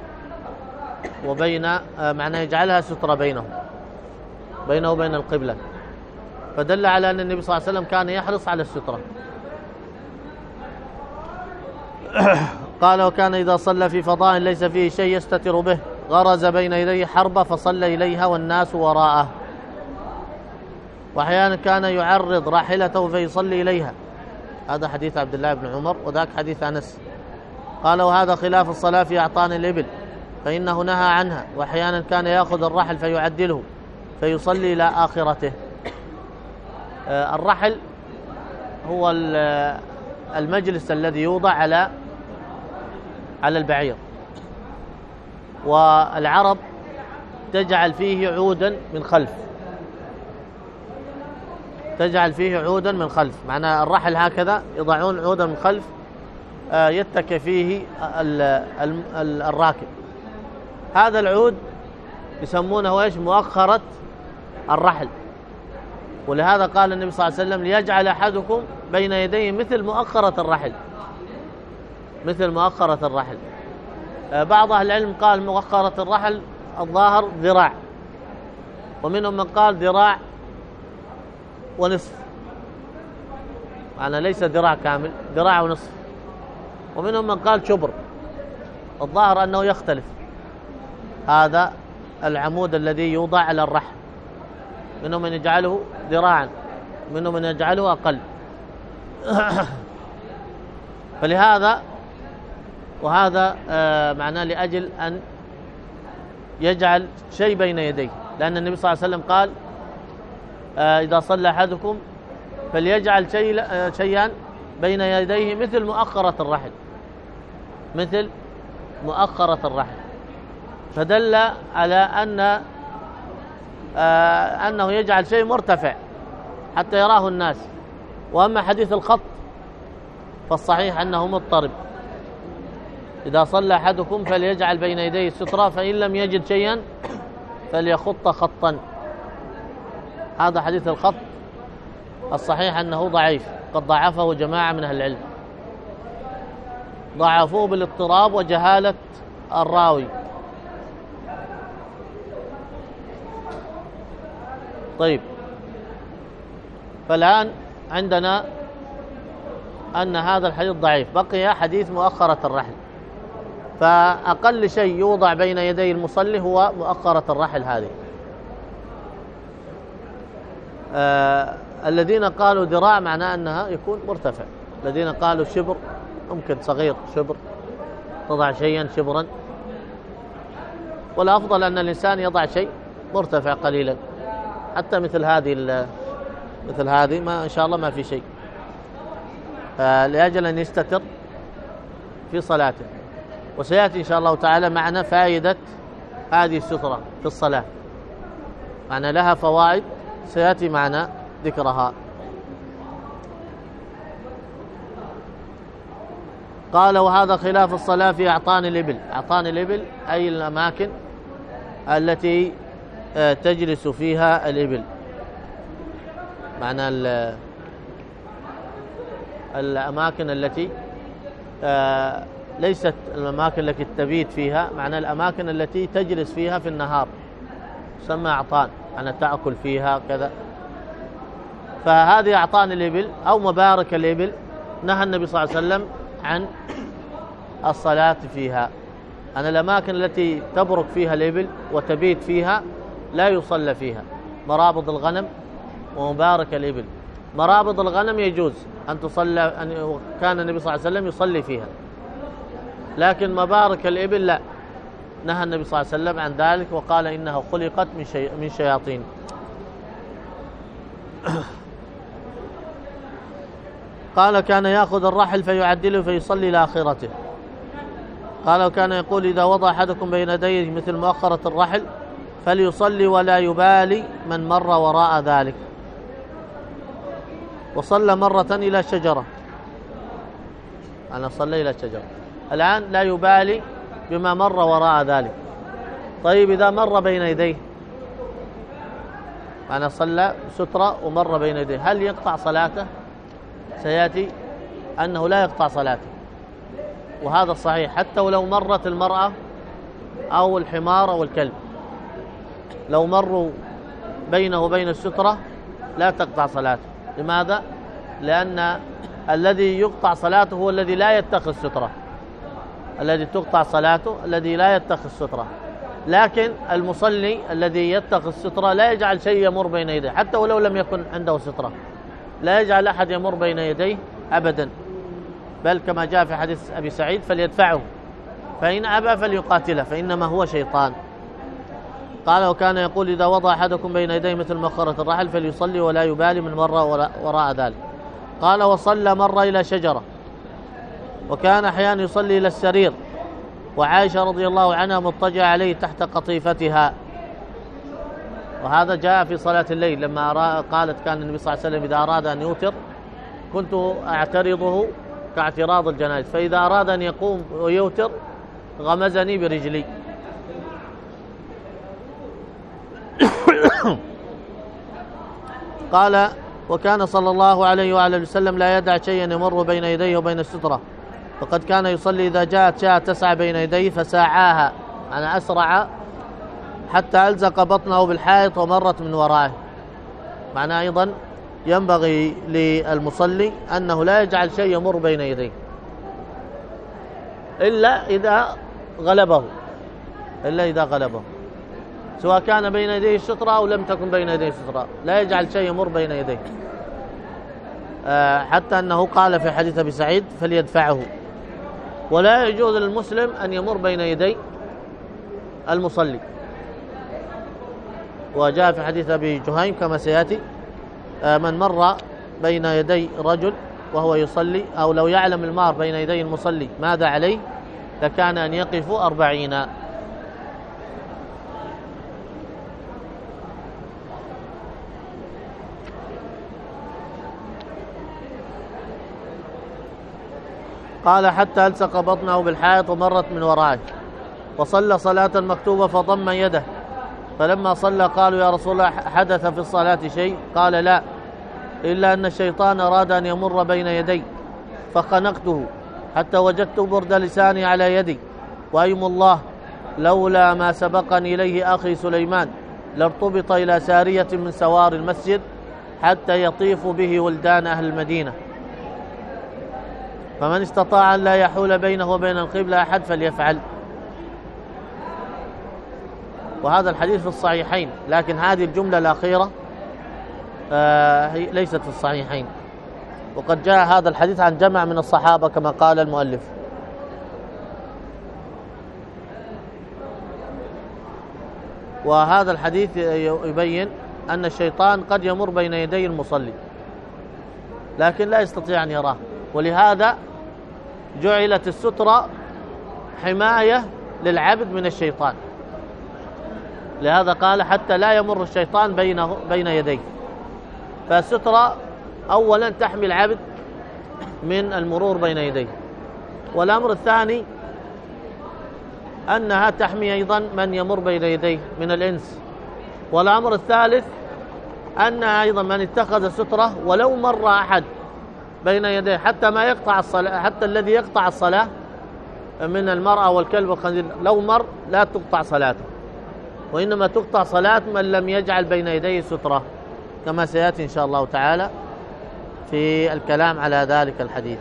وبين معناه يجعلها سترة بينه بينه وبين القبلة، فدل على أن النبي صلى الله عليه وسلم كان يحرص على السترة. قال وكان إذا صلى في فضاء ليس فيه شيء يستتر به غرز بين يديه حربة فصلى إليها والناس وراءه، وأحيانا كان يعرض راحلته فيصلي إليها، هذا حديث عبد الله بن عمر وذاك حديث أنس. قال وهذا خلاف الصلاة في أعطان الإبل فإنه نهى عنها، وأحيانا كان يأخذ الرحل فيعدله فيصلي إلى آخرته. الرحل هو المجلس الذي يوضع على على البعير، والعرب تجعل فيه عودا من خلف، تجعل فيه عودا من خلف، معنى الرحل هكذا يضعون عودا من خلف يتكي فيه الراكب. هذا العود يسمونه ايش؟ مؤخرة الرحل، ولهذا قال النبي صلى الله عليه وسلم ليجعل أحدكم بين يديه مثل مؤخرة الرحل، مثل مؤخرة الرحل. بعض أهل العلم قال مؤخرة الرحل الظاهر ذراع، ومنهم من قال ذراع ونصف، معنى ليس ذراع كامل، ذراع ونصف. ومنهم من قال شبر، الظاهر أنه يختلف هذا العمود الذي يوضع على الرحل، منهم من يجعله ذراعا، منهم من يجعله أقل. فلهذا وهذا آه معناه لأجل أن يجعل شيء بين يديه، لأن النبي صلى الله عليه وسلم قال آه إذا صلى أحدكم فليجعل شيء آه شيئا بين يديه مثل مؤخرة الرحل، مثل مؤخرة الرحل، فدل على أن آه أنه يجعل شيء مرتفع حتى يراه الناس، وأما حديث الخط فالصحيح أنه مضطرب. إذا صلى أحدكم فليجعل بين يديه سترة، فإن لم يجد شيئا فليخط خطا. هذا حديث الخط الصحيح أنه ضعيف، قد ضعفه جماعة من أهل العلم، ضعفوه بالاضطراب وجهالة الراوي. طيب، فالآن عندنا أن هذا الحديث ضعيف. بقي حديث مؤخرة الرحل، فأقل شيء يوضع بين يدي المصلي هو مؤخرة الرحل هذه. آه الذين قالوا ذراع معناه أنها يكون مرتفع، الذين قالوا شبر ممكن صغير شبر، تضع شيئا شبرا، والأفضل أن الإنسان يضع شيء مرتفع قليلا، حتى مثل هذه مثل هذه ما إن شاء الله ما في شيء، آه لأجل أن يستتر في صلاته. وسيأتي إن شاء الله تعالى معنا فائدة هذه السترة في الصلاة، معنى لها فوائد سيأتي معنا ذكرها. قال وهذا خلاف الصلاة في أعطان الإبل. أعطان الإبل أي الأماكن التي تجلس فيها الإبل، معنى الأماكن التي ليست الأماكن التي تبيت فيها، معنى الأماكن التي تجلس فيها في النهار تسمى أعطان، معنى تأكل فيها كذا. فهذه أعطان الإبل أو مبارك الإبل، نهى النبي صلى الله عليه وسلم عن الصلاة فيها. أن الأماكن التي تبرك فيها الإبل وتبيت فيها لا يصلى فيها، مرابض الغنم ومبارك الإبل. مرابض الغنم يجوز أن تصلى، أن كان النبي صلى الله عليه وسلم يصلي فيها، لكن مبارك الإبل لا، نهى النبي صلى الله عليه وسلم عن ذلك وقال إنها خلقت من شي من شياطين. قال كان يأخذ الرحل فيعدله فيصلي إلى آخرته. قال وكان يقول إذا وضع أحدكم بين يديه مثل مؤخرة الرحل فليصلي ولا يبالي من مر وراء ذلك. وصلى مرة إلى شجرة، أنا صلى إلى شجرة، الآن لا يبالي بما مر وراء ذلك. طيب إذا مر بين يديه، أنا صلى سترة ومر بين يديه، هل يقطع صلاته؟ سيأتي أنه لا يقطع صلاته، وهذا الصحيح، حتى ولو مرت المرأة أو الحمار أو الكلب، لو مروا بينه وبين السترة لا تقطع صلاته. لماذا؟ لأن الذي يقطع صلاته هو الذي لا يتخذ سترة، الذي تقطع صلاته الذي لا يتخذ سترة. لكن المصلي الذي يتخذ سترة لا يجعل شيء يمر بين يديه، حتى ولو لم يكن عنده سترة، لا يجعل أحد يمر بين يديه أبدا، بل كما جاء في حديث أبي سعيد فليدفعه، فإن أبى فليقاتله فإنما هو شيطان. قال وكان يقول إذا وضع أحدكم بين يديه مثل مؤخرة الرحل فليصلي ولا يبالي من مر وراء ذلك. قال وصلى مرة إلى شجرة، وكان أحيانا يصلي إلى السرير، وعائشة رضي الله عنها مضطجعة عليه تحت قطيفتها، وهذا جاء في صلاة الليل لما قالت كان النبي صلى الله عليه وسلم إذا أراد أن يوتر كنت أعترضه كاعتراض الجنائز، فإذا أراد أن يقوم ويوتر غمزني برجلي. قال وكان صلى الله عليه وآله وسلم لا يدع شيئا يمر بين يديه وبين السترة، وقد كان يصلي إذا جاءت شاة تسعى بين يديه فساعاها، أنا أسرع حتى ألزق بطنه بالحائط ومرت من ورائه. معناه أيضا ينبغي للمصلي أنه لا يجعل شيء يمر بين يديه إلا إذا غلبه، إلا إذا غلبه، سواء كان بين يديه السترة أو لم تكن بين يديه السترة، لا يجعل شيء يمر بين يديه، أه حتى أنه قال في حديث أبي سعيد فليدفعه. ولا يجوز للمسلم أن يمر بين يدي المصلي، وجاء في حديث أبي جهيم كما سيأتي أه من مر بين يدي رجل وهو يصلي، أو لو يعلم المار بين يدي المصلي ماذا عليه لكان أن يقف أربعين. قال حتى ألصق بطنه بالحائط ومرت من ورائه، وصلى صلاة مكتوبة فضم يده، فلما صلى قالوا يا رسول الله حدث في الصلاة شيء؟ قال لا، إلا أن الشيطان أراد أن يمر بين يدي فخنقته حتى وجدت برد لساني على يدي، وأيم الله لولا ما سبقني إليه أخي سليمان لارتبط إلى سارية من سوار المسجد حتى يطيف به ولدان أهل المدينة، فمن استطاع أن لا يحول بينه وبين القبلة أحد فليفعل. وهذا الحديث في الصحيحين، لكن هذه الجملة الأخيرة آه ليست في الصحيحين، وقد جاء هذا الحديث عن جمع من الصحابة كما قال المؤلف. وهذا الحديث يبين أن الشيطان قد يمر بين يدي المصلي لكن لا يستطيع أن يراه، ولهذا جعلت السترة حماية للعبد من الشيطان، لهذا قال حتى لا يمر الشيطان بينه بين يديه. فالسترة أولا تحمي العبد من المرور بين يديه، والأمر الثاني أنها تحمي أيضا من يمر بين يديه من الإنس، والأمر الثالث أنها أيضا من اتخذ سترة ولو مر أحد بين يديه حتى ما يقطع الصلاة، حتى الذي يقطع الصلاة من المرأة والكلب والخنزير لو مر لا تقطع صلاته، وإنما تقطع صلاة من لم يجعل بين يديه سترة، كما سيأتي إن شاء الله تعالى في الكلام على ذلك الحديث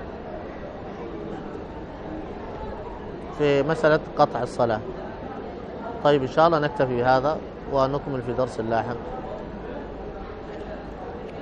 في مسألة قطع الصلاة. طيب إن شاء الله نكتفي بهذا ونكمل في درس لاحق.